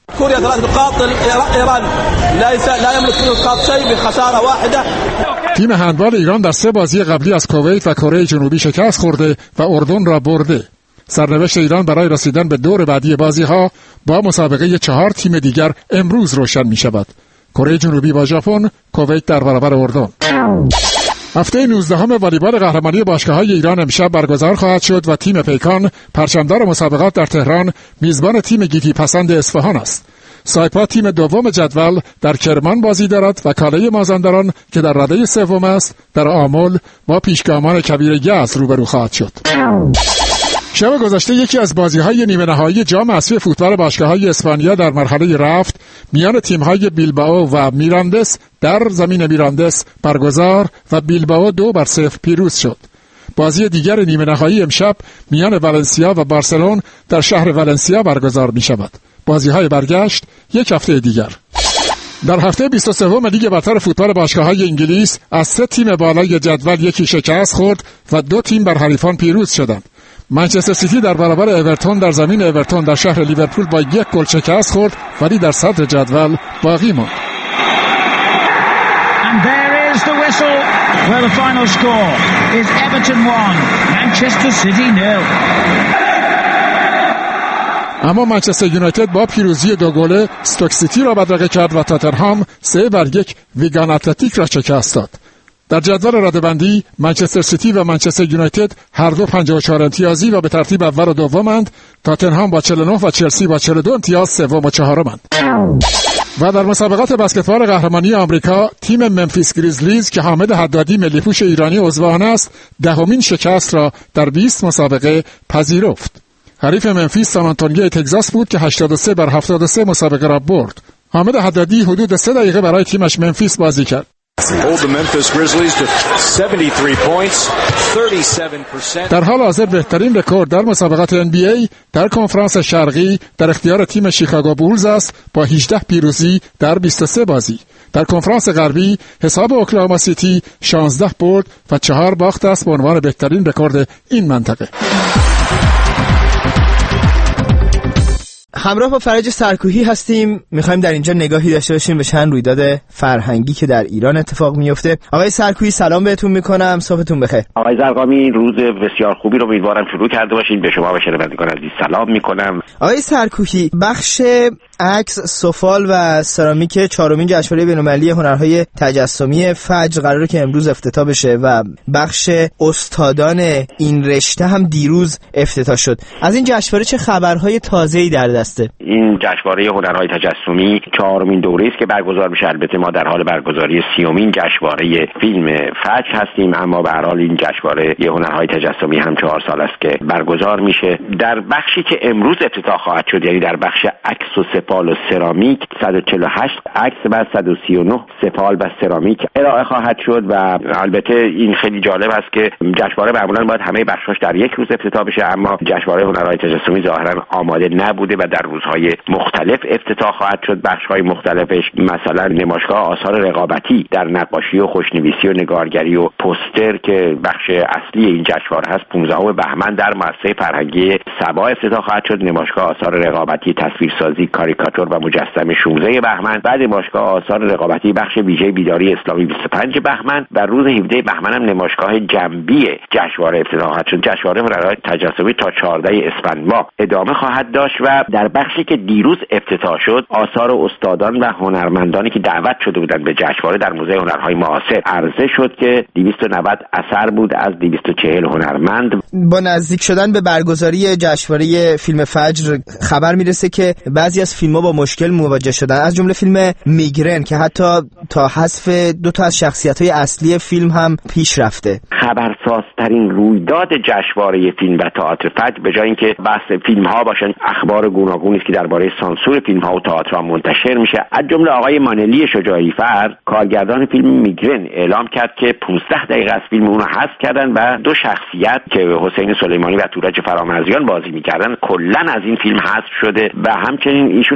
كوريا تقاتل إيران لا يملك القاط شيء بخسارة واحدة. تیم هندبال ایران در 3 بازی قبلی از کویت و کره جنوبی شکست خورده و اردن را برده. سرنوشت ایران برای رسیدن به دور بعدی بازی‌ها با مسابقه 4 تیم دیگر امروز روشن می‌شود. کره جنوبی با ژاپن، کویت در برابر اردن. هفته 19 والیبال قهرمانی باشگاه‌های ایران امشب برگزار خواهد شد و تیم پیکان پرچمدار مسابقات در تهران میزبان تیم گیتی پسند اصفهان است. سایپا تیم دوم جدول در کرمان بازی دارد و کاله مازندران که در رده سوم است در آمل با پیشگامان کبیر یزد روبرو خواهد شد. شب گذشته یکی از بازی‌های نیمه نهایی جام اسیای فوتبال باشگاه‌های اسپانیا در مرحله رفت میان تیم‌های بیلبائو و میراندس در زمین میراندس برگزار و بیلبائو 2-0 پیروز شد. بازی دیگر نیمه نهایی امشب میان ولنسیا و بارسلون در شهر ولنسیا برگزار می‌شود. بازی‌های برگشت یک هفته دیگر. در هفته 23 لیگ برتر فوتبال باشگاه‌های انگلیس از 3 تیم بالای جدول یکی شکست خورد و 2 تیم بر حریفان پیروز شدند. منچستر سیتی در برابر اورتون در زمین اورتون در شهر لیورپول با 1 گل شکست خورد ولی در صدر جدول باقی ماند. And there is the whistle where the final score is Everton 1, Manchester City 0. اما منچستر یونایتد با پیروزی 2 گله استوک سیتی را بدرقه کرد و تاتنهام 3-1 ویگان اتلتیک را شکست داد. در جدول رده‌بندی منچستر سیتی و منچستر یونایتد هر دو 54 امتیازی و به ترتیب اول و دومند. تاتنهام با 49 و چلسی با 42 امتیاز سوم و چهارمند. و در مسابقات بسکتبال قهرمانی آمریکا تیم ممفیس گریزلیز که حامد حدادی ملی‌پوش ایرانی عضو آن است 10مین شکست را در 20 مسابقه پذیرفت. حریف ممفیس سان آنتونیو تگزاس بود که 83-73 مسابقه را برد. حامد حدادی حدود 3 دقیقه برای تیمش ممفیس بازی کرد. در حال حاضر بهترین رکورد در مسابقات NBA در کنفرانس شرقی در اختیار تیم شیکاگو بولز است با 18 پیروزی در 23 بازی. در کنفرانس غربی حساب اوکلاهوما سیتی 16 برد و 4 باخت است به عنوان بهترین رکورد این منطقه. همراه با فرج سرکوهی هستیم. میخوایم در اینجا نگاهی داشته باشیم به چند رویداد فرهنگی که در ایران اتفاق میفته. آقای سرکوهی سلام بهتون میکنم، صبحتون بخیر. آقای زرقامی روز بسیار خوبی رو امیدوارم شروع کرده باشید. به شما و شنوندگان عزیز سلام میکنم. آقای سرکوهی، بخش عکس، سفال و سرامیک 4مین جشنواره بین‌المللی هنرهای تجسمی فجر قراره که امروز افتتاح بشه و بخش استادان این رشته هم دیروز افتتاح شد. از این جشنواره چه خبرهای تازه‌ای در دسته؟ این جشنواره هنرهای تجسمی 4مین دوره است که برگزار میشه. البته ما در حال برگزاری 30مین جشنواره فیلم فجر هستیم، اما به هر حال این جشنواره هنرهای تجسمی هم 4 سال است که برگزار میشه. در بخشی که امروز افتتاح خواهد شد، یعنی در بخش عکس و سفال و سرامیک، 148 عکس و 139 سفال و سرامیک ارائه خواهد شد و البته این خیلی جالب است که جشنواره معمولا باید همه بخشاش در یک روز افتتاح بشه، اما جشنواره هنرهای تجسمی ظاهرا آماده نبوده و در روزهای مختلف افتتاح خواهد شد. بخش‌های مختلفش مثلا نمایشگاه آثار رقابتی در نقاشی و خوشنویسی و نگارگری و پوستر که بخش اصلی این جشنواره هست 15 بهمن در مؤسسه فرهنگی سبا افتتاح خواهد شد. نمایشگاه آثار رقابتی تصویرسازی، کاریکاتور و مجسمه 16 بهمن. بعد نمایشگاه آثار رقابتی بخش ویژه بیداری اسلامی 25 بهمن. در روز 17 بهمن هم نمایشگاه جنبی جشنواره افتتاح خواهد شد. جشنواره هنرهای تجسمی تا 14 اسفند ماه ادامه خواهد داشت و در بخشی که دیروز افتتاح شد آثار استادان و هنرمندانی که دعوت شده بودند به جشنواره در موزه هنرهای معاصر عرضه شد که 290 اثر بود از 240 هنرمند. با نزدیک شدن به برگزاری جشنواره فیلم فجر خبر میرسه که بعضی از فیلم‌ها با مشکل مواجه شدن، از جمله فیلم میگرن که حتی تا حذف 2 از شخصیت‌های اصلی فیلم هم پیش رفته. خبرسازترین رویداد جشنواره فیلم و تئاتر فجر به جای اینکه بحث فیلم‌ها باشن، اخبار گوناگونی است که درباره سانسور فیلم‌ها و تئاتر منتشر میشه. از جمله آقای مانلی شجاعی فرد، کارگردان فیلم میگرن، اعلام کرد که 15 دقیقه از فیلم اون رو حذف کردن و 2 شخصیت که حسین سلیمانی و تورج فرامرزیان بازی می‌کردن کلاً از این فیلم حذف شده و همچنین ایشون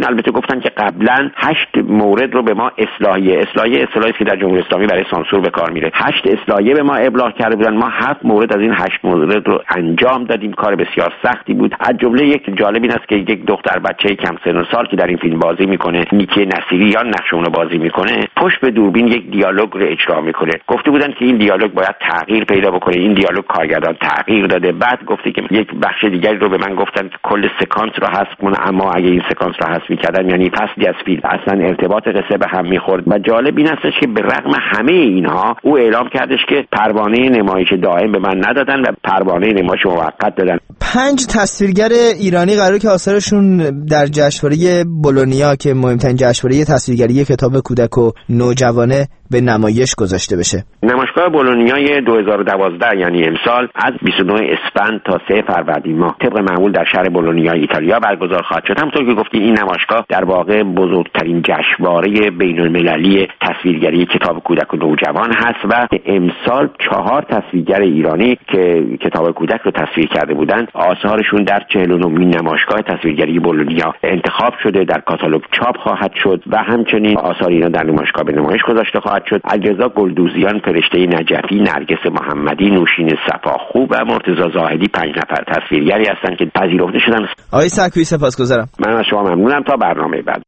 خودشون البته گفتن که قبلا 8 مورد رو به ما اصلاحیه که در جمهوری اسلامی برای سانسور به کار میره 8 اصلاحیه به ما ابلاغ کرده بودن. ما 7 مورد از این 8 مورد رو انجام دادیم. کار بسیار سختی بود. از جمله یک جالب این است که یک دختر بچه کم سن و سال که در این فیلم بازی میکنه، نیکی نصیریان نقش اون رو بازی میکنه، پشت به دوربین یک دیالوگ رو اجرا میکنه. گفته بودن که این دیالوگ باید تغییر پیدا بکنه. این دیالوگ کارگردان تغییر داده. بعد گفته که یک بخش دیگری رو به من گفتن که کل سکانس رو حذف کنه، اما اگه این سکانس رو حذف می‌کردن یعنی فصلی از فیلم اصلا ارتباط قصه به هم می‌خورد. و جالب این است که به رغم همه اینها او اعلام کردش که پروانه نمایش دائم به من ندادن و پروانه نمایش موقت دادن. 5 تصویرگر ایرانی قراره که آثارشون در جشنواره بولونیا که مهمترین جشنواره تصویرگری کتاب کودک و نوجوانه به نمایش گذاشته بشه. نمایشگاه بولونیای 2012 یعنی امسال از 29 اسفند تا 3 فروردین ماه طبق معمول در شهر بولونیا ایتالیا برگزار خواهد شد. همونطور که گفتی این نمایشگاه در واقع بزرگترین جشنواره بین‌المللی تصویرگری کتاب کودک و نوجوان هست و امسال 4 تصویرگر ایرانی که کتاب کودک رو تصویر کرده بودند آثارشون در 49مین نمایشگاه تصویرگری بولونیا انتخاب شده، در کاتالوگ چاپ خواهد شد و همچنین آثار اینا در نمایشگاه به نمایش گذاشته خواهد شد. علیرضا گلدوزیان، فرشته نجفی، نرگس محمدی، نوشین صفاخو و مرتضی زاهدی 5 نفر تصویرگری هستند که پذیرفته شدن. آقای سکویی سپاسگزارم. من از شما ممنونم. تا برنامه بعد.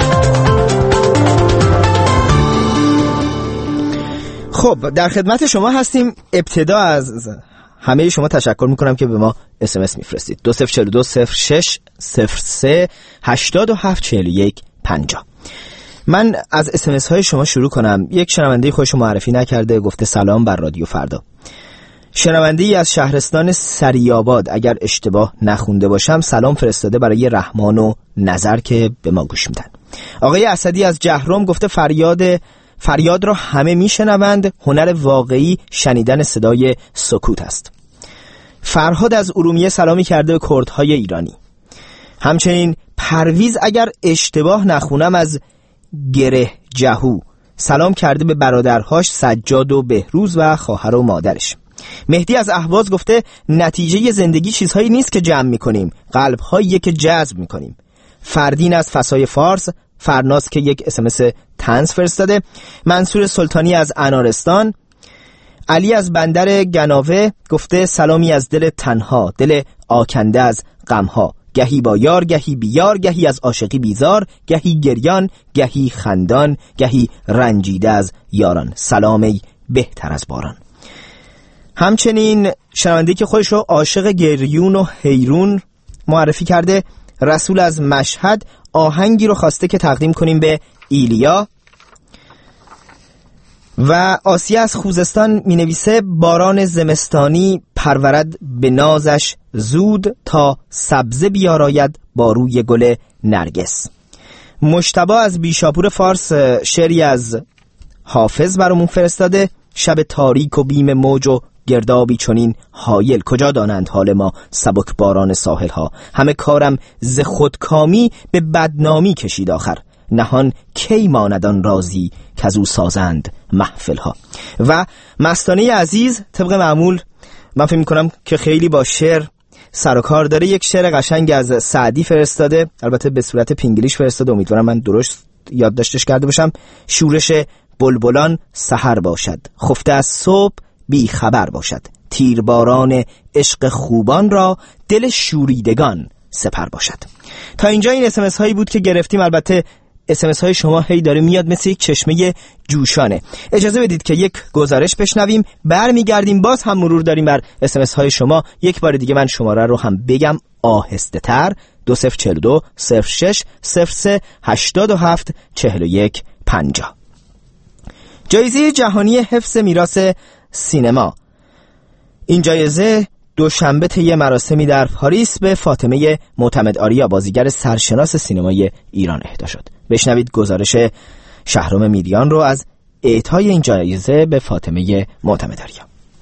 خب در خدمت شما هستیم. ابتدا از همه شما تشکر میکنم که به ما SMS میفرستید. 2042 06 03 87 41 50. من از SMS های شما شروع کنم. یک شنونده خودش معرفی نکرده، گفته سلام بر رادیو فردا. شنونده‌ای از شهرستان سریاباد، اگر اشتباه نخونده باشم، سلام فرستاده برای رحمان و نظر که به ما گوش میدن. آقای اسدی از جهرم گفته فریاد را همه میشنوند، هنر واقعی شنیدن صدای سکوت است. فرهاد از ارومیه سلامی کرده به کردهای ایرانی. همچنین پرویز اگر اشتباه نخونم از گره جهو سلام کرده به برادرهاش سجاد و بهروز و خواهر و مادرش. مهدی از اهواز گفته نتیجه زندگی چیزهایی نیست که جمع میکنیم، قلبهایی که جذب میکنیم. فردین از فسای فارس، فرناس که یک SMS طنز فرستاده. منصور سلطانی از انارستان. علی از بندر گناوه گفته سلامی از دل تنها، دل آکنده از غمها، گهی با یار گهی بیار، گهی از عاشقی بیزار، گهی گریان گهی خندان، گهی رنجیده از یاران، سلامی بهتر از باران. همچنین شنونده که خودش رو عاشق گریون و حیرون معرفی کرده، رسول از مشهد آهنگی رو خواسته که تقدیم کنیم به ایلیا. و آسیا از خوزستان می نویسه باران زمستانی پرورد به نازش زود، تا سبزه بیاراید با روی گل نرگس. مجتبی از بیشاپور فارس شعری از حافظ برامون فرستاده. شب تاریک و بیم موج و گردابی چنین حایل، کجا دانند حال ما سبک باران ساحل ها. همه کارم ز خودکامی به بدنامی کشید آخر، نهان کی ماندان رازی که از او سازند محفل ها. و مستانه عزیز طبق معمول من فکر میکنم که خیلی با شعر سر و کار داره، یک شعر قشنگ از سعدی فرستاده، البته به صورت پینگلیش فرستاده، امیدوارم من درست یادداشتش کرده باشم. شورش بلبلان سحر باشد، خفته از صبح بی خبر باشد، تیرباران عشق خوبان را دل شوریدگان سپر باشد. تا اینجا این SMS هایی بود که گرفتیم. البته SMS های شما هی داره میاد مثل یک چشمه جوشانه. اجازه بدید که یک گزارش بشنویم، برمیگردیم باز هم مرور داریم بر SMS های شما. یک بار دیگه من شماره رو هم بگم آهسته تر: 2042 06 03 87 41 50. جایزه جهانی حفظ میراث سینما. این جایزه دوشنبه طی مراسمی در پاریس به فاطمه معتمد آریا، بازیگر سرشناس سینمای ایران اهدا شد. بشنوید گزارش شهرام میریان رو از اعطای این جایزه به فاطمه معتمد آریا.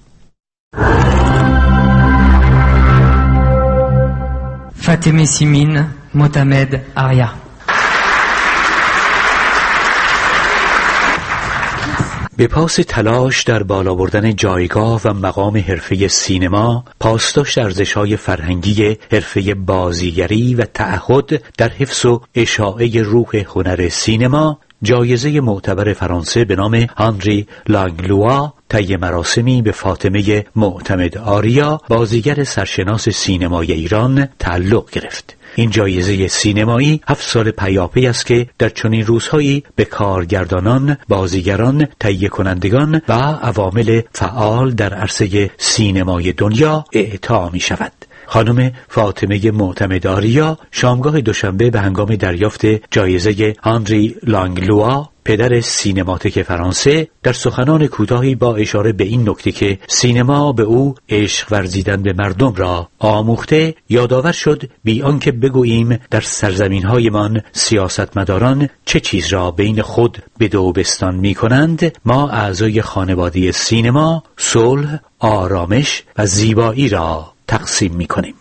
فاطمه سیمین معتمد آریا. به پاس تلاش در بالا بردن جایگاه و مقام حرفه سینما، پاسداشت ارزش‌های فرهنگی حرفه بازیگری و تعهد در حفظ و اشاعه روح هنر سینما، جایزه معتبر فرانسه به نام هانری لانگلوا طی مراسمی به فاطمه معتمد آریا، بازیگر سرشناس سینمای ایران، تعلق گرفت. این جایزه سینمایی 7 سال پیاپی است که در چنین روزهایی به کارگردانان، بازیگران، تهیه کنندگان و عوامل فعال در عرصه سینمای دنیا اعطا می شود. خانم فاطمه معتمد آریا شامگاه دوشنبه به هنگام دریافت جایزه هانری لانگلوا پدر سینماتک فرانسه در سخنان کوتاهی با اشاره به این نکته که سینما به او عشق ورزیدن به مردم را آموخته، یادآور شد بی آنکه بگوییم در سرزمین‌هایمان سیاستمداران چه چیز را بین خود بدوبستان می‌کنند، ما اعضای خانواده سینما صلح، آرامش و زیبایی را تقسیم می‌کنیم.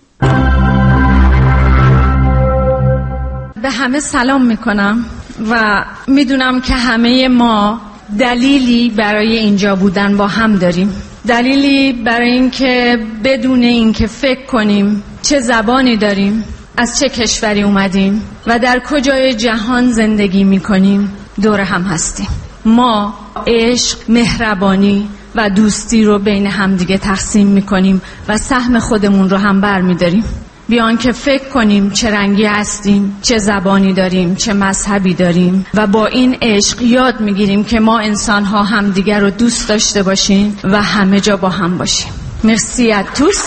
به همه سلام می‌کنم و میدونم که همه ما دلیلی برای اینجا بودن با هم داریم. دلیلی برای اینکه بدون اینکه فکر کنیم چه زبانی داریم، از چه کشوری اومدیم و در کجای جهان زندگی میکنیم دور هم هستیم. ما عشق، مهربانی و دوستی رو بین همدیگه تقسیم میکنیم و سهم خودمون رو هم برمیداریم. بیان که فکر کنیم چه رنگی هستیم، چه زبانی داریم، چه مذهبی داریم و با این عشق یاد میگیریم که ما انسان‌ها همدیگر رو دوست داشته باشیم و همه جا با هم باشیم. مرسی à tous.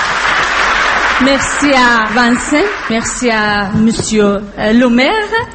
Merci à Vincent. Merci à Monsieur le maire.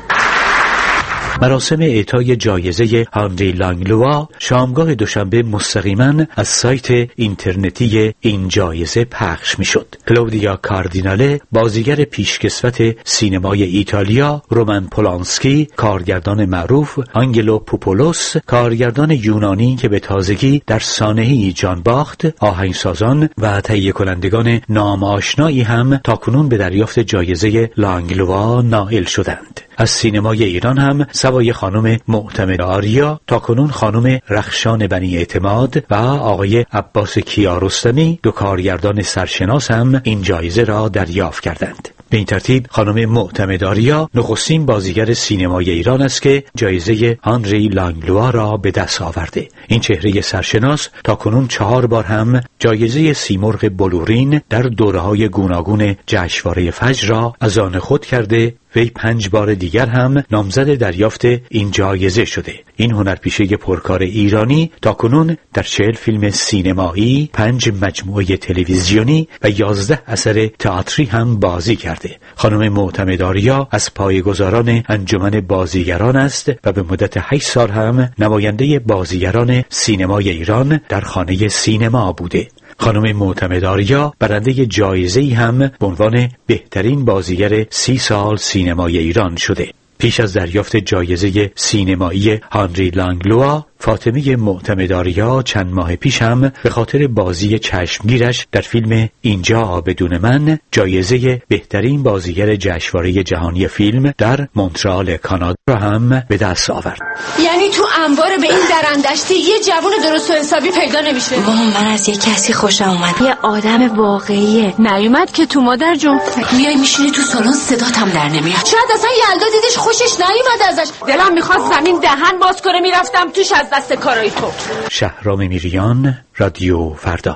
مراسم اعطای جایزه هانری لانگلوا شامگاه دوشنبه مستقیما از سایت اینترنتی این جایزه پخش میشد. کلاودیا کاردیناله، بازیگر پیشکسوت سینمای ایتالیا، رومن پولانسکی، کارگردان معروف، آنگلو پوپولوس، کارگردان یونانی که به تازگی در سانحه‌ای جان باخت، آهنگسازان و تهیه کنندگان نام آشنایی هم تاکنون به دریافت جایزه لانگلوا نائل شدند. از سینمای ایران هم سوای خانم معتمد آریا تاکنون خانم رخشان بنی اعتماد و آقای عباس کیارستمی، 2 کارگردان سرشناس هم این جایزه را دریافت کردند. به این ترتیب خانم معتمد آریا نخستین بازیگر سینمای ایران است که جایزه هانری لانگلوا را به دست آورده. این چهره سرشناس تاکنون 4 بار هم جایزه سیمرغ بلورین در دوره‌های گوناگون جشنواره فجر را از آن خود کرده. وی 5 بار دیگر هم نامزد دریافت این جایزه شده. این هنرپیشه پرکار ایرانی تاکنون در 40 فیلم سینمایی، 5 مجموعه تلویزیونی و 11 اثر تئاتری هم بازی کرده. خانم معتمد آریا از پایه‌گذاران انجمن بازیگران است و به مدت 8 سال هم نماینده بازیگران سینمای ایران در خانه سینما بوده. خانم معتمد آریا برنده جایزه‌ای هم به عنوان بهترین بازیگر 30 سال سینمای ایران شده. پیش از دریافت جایزه سینمایی هانری لانگلوا، فاطمه معتمد آریا چند ماه پیش هم به خاطر بازی چشمگیرش در فیلم اینجا بدون من جایزه بهترین بازیگر جشنواره جهانی فیلم در مونترال کانادا را هم به دست آورد. یعنی تو انبار به این درندشتی یه جوون درست و حسابی پیدا نمیشه؟ من از یه کسی خوشم اومد، یه آدم واقعیه، نیومد که تو مادر جون میای میشینی تو سالن صدات هم در نمیاد. شاید اصلا یلدا دیدش خوشش نیومد ازش. دلم میخواست زمین دهن باز کنه میرفتم توش از دست کارای تو. شهرام میریان، رادیو فردا.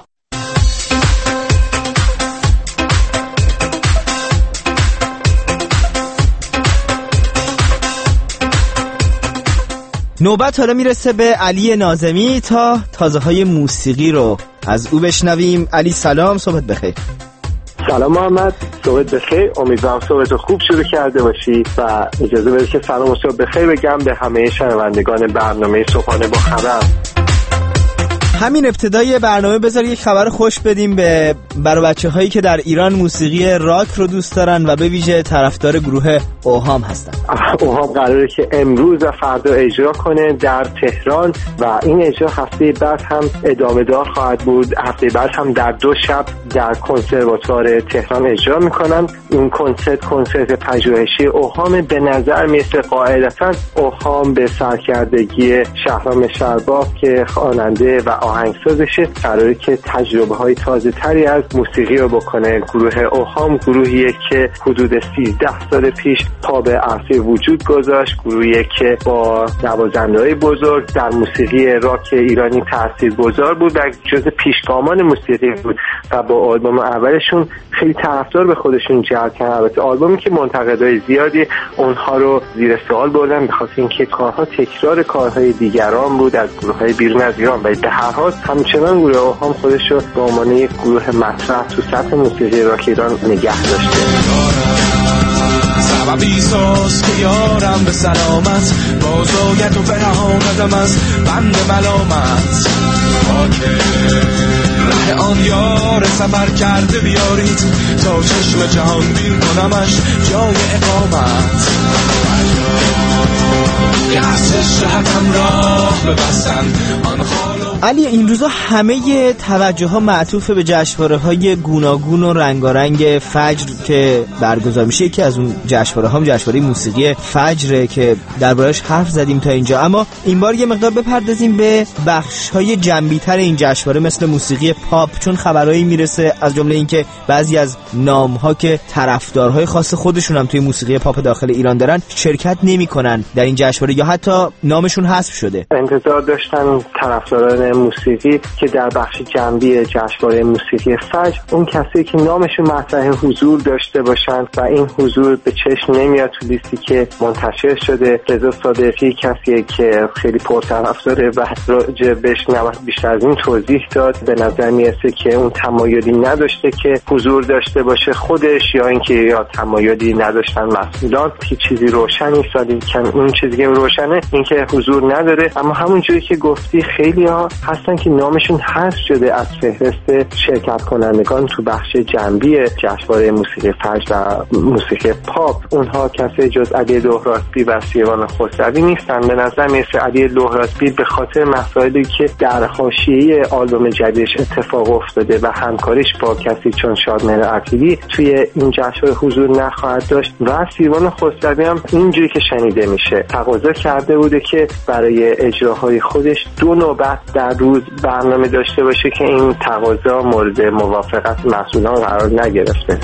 نوبت حالا میرسه به علی ناظمی تا تازه‌های موسیقی رو از او بشنویم. علی سلام، صبحت بخیر. سلام محمد، صبحت بخیر. امیدوارم صبحت خوب شروع کرده باشی و اجازه بده که سلام و صبح بخیر بگم به همه شنوندگان برنامه صبحانه با خبر. همین ابتدای برنامه بذار یک خبر خوش بدیم برای بچه‌هایی که در ایران موسیقی راک رو دوست دارن و به ویژه طرفدار گروه اوهام هستن. اوهام قراره که امروز و فردا اجرا کنه در تهران و این اجرا هفته بعد هم ادامه دار خواهد بود. هفته بعد هم در 2 شب در کنسرواتوار تهران اجرا میکنن. این کنسرت پژوهشی اوهام. به نظر میرسه قاعدتا اوهام به سرکردگی شهرام شرباف که خواننده و آهنگسازشه قراره که تجربه های تازه تری از موسیقی رو بکنه. گروه اوهام گروهیه که حدود 13 سال پیش پا به عرصه وجود گذاشت، گروهیه که با نوازنده‌های بزرگ در موسیقی راک ایرانی تاثیرگذار بود و جز پیشگامان موسیقی بود و با آلبوم اولشون خیلی طرفدار به خودشون جلب کردن. البته آلبومی که منتقدای زیادی اونها رو زیر سوال بردن به خاطر اینکه کارها تکرار کارهای دیگران بود از گروه‌های بیرون از ایران، ولی به هر حال همچنان گروه اوهام خودش رو به عنوان یک گروه مطرح تو سطح موسیقی راک ایران نگه داشته. سببی ساز که یارم به سلامت بازاید و برهاندم از بند ملامت ره آن یار سفر کرده بیارید تا چشم جهان بین کنمش جای اقامت علی، این روزا همه توجه ها معطوف به جشنواره های گوناگون و رنگارنگ فجر که برگزار میشه. یکی از اون جشنواره ها جشنواره موسیقی فجره که دربارش حرف زدیم تا اینجا، اما این بار یه مقدار بپردازیم به بخش های جنبی تر این جشنواره مثل موسیقی پاپ، چون خبرایی میرسه از جمله اینکه بعضی از نام ها که طرفدارهای خاص خودشون هم توی موسیقی پاپ داخل ایران دارن شرکت نمیکنن در این جشنواره یا حتی نامشون حذف شده. انتظار داشتن طرفداران موسیقی که در بخش جنبی جشنواره موسیقی فجر اون کسی که نامشون مطرح حضور داشته باشن و این حضور به چشم نمیاد تو لیستی که منتشر شده. رضا صادقی کسیه که خیلی پرطرفداره و راجع بهش نباید بیشتر از این توضیح داد. به نظر میرسه که اون تمایلی نداشته که حضور داشته باشه خودش یا اینکه یا تمایلی نداشتن مسئولان. هیچ چیزی روشن نیست. اون چیزی که روشنه این که حضور نداره، اما همونجوری که گفتی خیلی ها هستن که نامشون حذف شده از فهرست شرکت کنندگان تو بخش جنبی جشنواره موسیقی فجر و موسیقی پاپ. اونها کسی جز علی لهراسبی و سیروان خسروی نیستن. به نظر میرسه علی لهراسبی به خاطر مسائلی که در حاشیه آلبوم جدیدش اتفاق افتاده و همکاریش با کسی چون شادمهر عتیقی توی این جشنواره حضور نخواهد داشت و سیروان خسروی هم اینجوری که شنیده میشه تقاضا کرده بوده که برای اجراهای خودش 2 نوبت در روز برنامه داشته باشه که این تقاضا مورد موافقت مسئولان قرار نگرفته.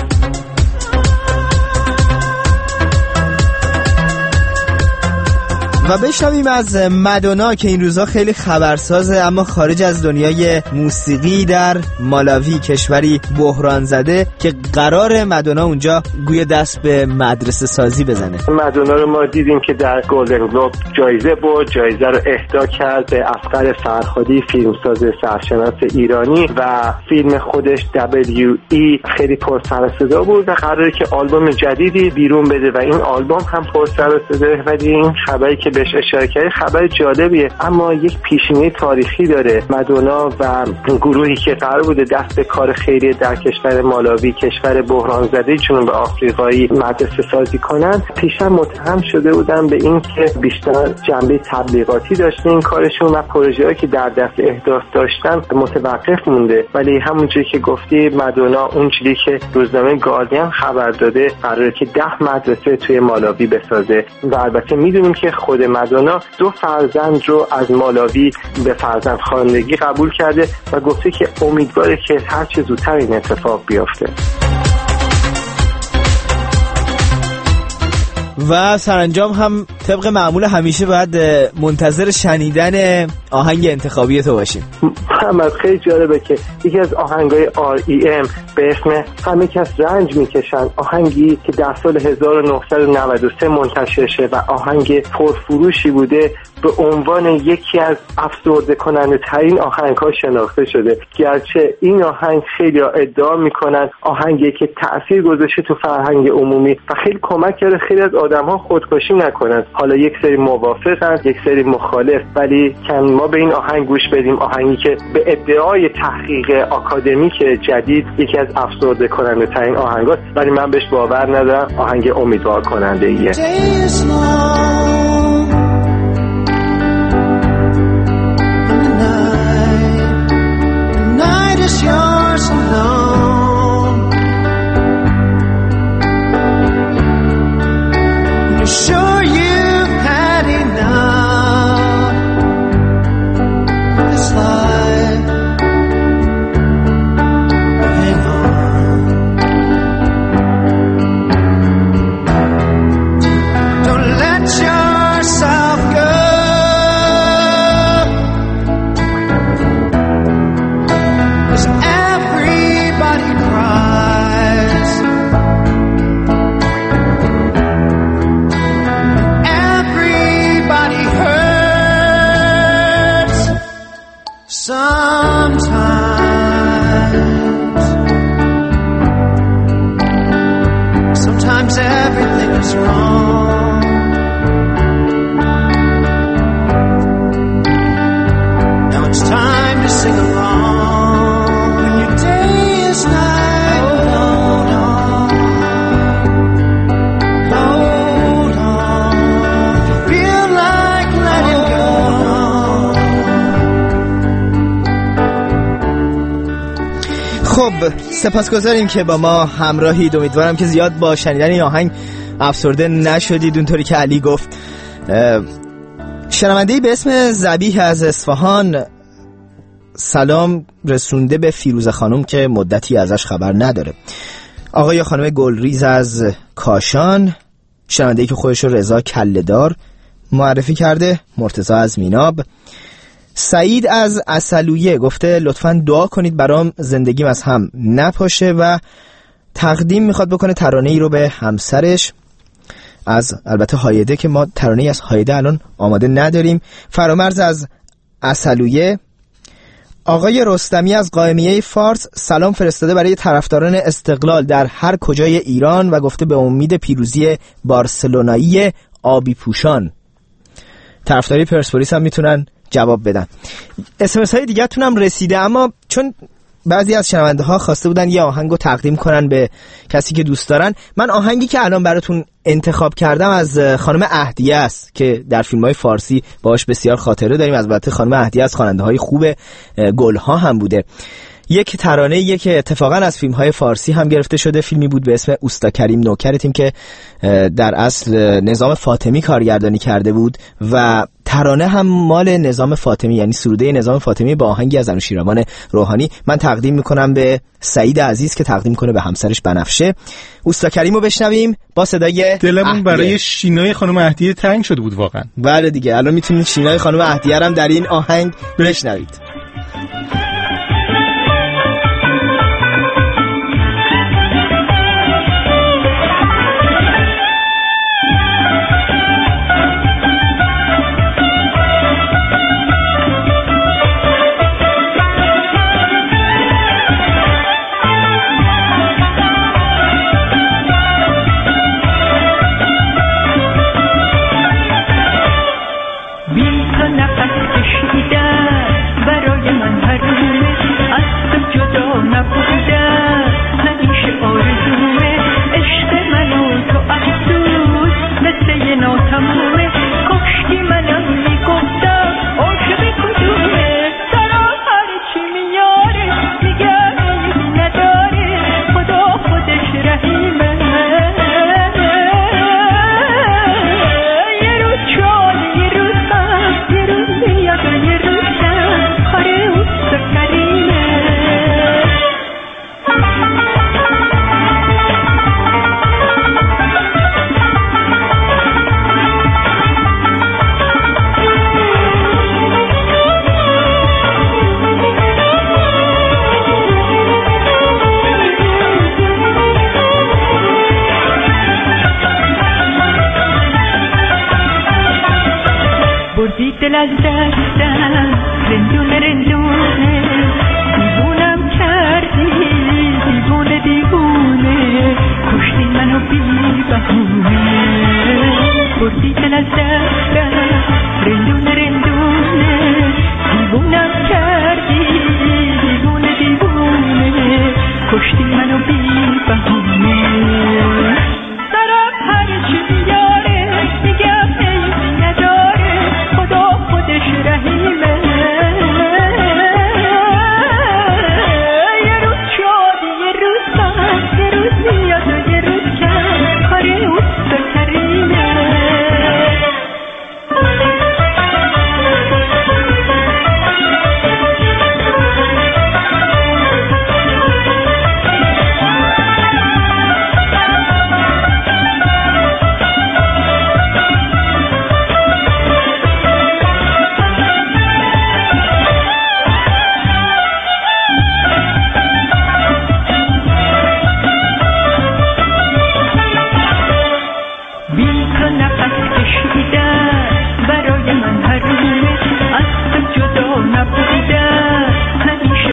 و بشنویم از مادونا که این روزا خیلی خبرسازه اما خارج از دنیای موسیقی در مالاوی، کشوری بحران زده که قرار مادونا اونجا گویا دست به مدرسه سازی بزنه. مادونا رو ما دیدیم که در گلدن گلوب جایزه بود، جایزه رو اهدا کرد به اصغر فرهادی، فیلمساز سرشناس ایرانی و فیلم خودش WE خیلی پر سر و صدا بود و قراره که آلبوم جدیدی بیرون بده و این آلبوم هم پر سر و صدا. ولی این خبری که بهش اشاره کردی خبر جالبیه اما یک پیشینه تاریخی داره. مادونا و گروهی که قرار بوده دست به کار خیریه در کشور مالاوی، کشور بحران زده جنوب آفریقایی، مدرسه سازی کنن، پیشتر متهم شده بودن به این که بیشتر جنبه تبلیغاتی داشته این کارشون و پروژه‌ای که در دست احداث داشتن متوقف مونده. ولی همونجوری که گفتی مادونا اونجوری که روزنامه گاردین خبر داده قراره که 10 مدرسه توی مالاوی بسازه و البته میدونیم که خود مادونا 2 فرزند رو از مالاوی به فرزندخواندگی قبول کرده و گفته که امیدواره که هر چه زودتر این اتفاق بیفته. و سرانجام هم طبق معمول همیشه باید منتظر شنیدن آهنگ انتخابی تو باشیم. محمد خیلی جالبه که یکی از آهنگای R.E.M به اسم همه کس رنج میکشن، آهنگی که در سال 1993 منتشر شده و آهنگ پرفروشی بوده به عنوان یکی از افسرده کننده ترین آهنگ ها شناخته شده. گرچه این آهنگ خیلی ادعا میکنن آهنگی که تأثیر گذاشته تو فرهنگ عمومی و خیلی کمک کرده خیلی از آدم ها خودکشی نکنن، حالا یک سری موافقن، یک سری مخالف، ولی ما به این آهنگ گوش بدیم، آهنگی که به ادعای تحقیق آکادمیک جدید یکی از افسرده کننده ترین آهنگاست، ولی من بهش باور ندارم. آهنگ امیدوار کننده ایه. Sometimes everything is wrong. Now it's time to sing along. When your day is night, hold on, hold on. If you feel like letting go. خب سپاسگزاریم که با ما همراهید. امیدوارم که زیاد با شنیدن این آهنگ افسرده نشدید. اونطوری که علی گفت، شنونده‌ای به اسم ذبیح از اصفهان سلام رسونده به فیروزه خانم که مدتی ازش خبر نداره. آقای خانم گلریز از کاشان، شنونده‌ای که خودش رو رضا کله‌دار معرفی کرده، مرتضی از میناب، سعید از عسلویه گفته لطفاً دعا کنید برام زندگیم از هم نپاشه و تقدیم میخواد بکنه ترانه‌ای رو به همسرش از البته هایده که ما ترانه‌ای از هایده الان آماده نداریم. فرامرز از عسلویه. آقای رستمی از قائمیه فارس سلام فرستاده برای طرفداران استقلال در هر کجای ایران و گفته به امید پیروزی بارسلونایی آبی پوشان. طرفداری پرسپولیس هم میتونن جواب بدن. اسمس های دیگه تونم رسیده، اما چون بعضی از شنونده ها خواسته بودن یه آهنگو تقدیم کنن به کسی که دوست دارن، من آهنگی که الان براتون انتخاب کردم از خانم اهدیه است که در فیلم های فارسی باهاش بسیار خاطره داریم. البته خانم اهدیه از خواننده های خوب گلها هم بوده. یک ترانه‌ای که اتفاقا از فیلم‌های فارسی هم گرفته شده، فیلمی بود به اسم اوستا کریم نوکرتیم که در اصل نظام فاطمی کارگردانی کرده بود و ترانه هم مال نظام فاطمی، یعنی سروده نظام فاطمی با آهنگی از انوشیروان روحانی. من تقدیم میکنم به سعید عزیز که تقدیم کنه به همسرش بنفشه. اوستا کریمو بشنویم با صدای دلمون برای شینای خانم اهدیه تنگ شده بود واقعا. بله دیگه، الان میتونید شینای خانم اهدیه هم در این آهنگ بشنوید. برای من هر روز کشتی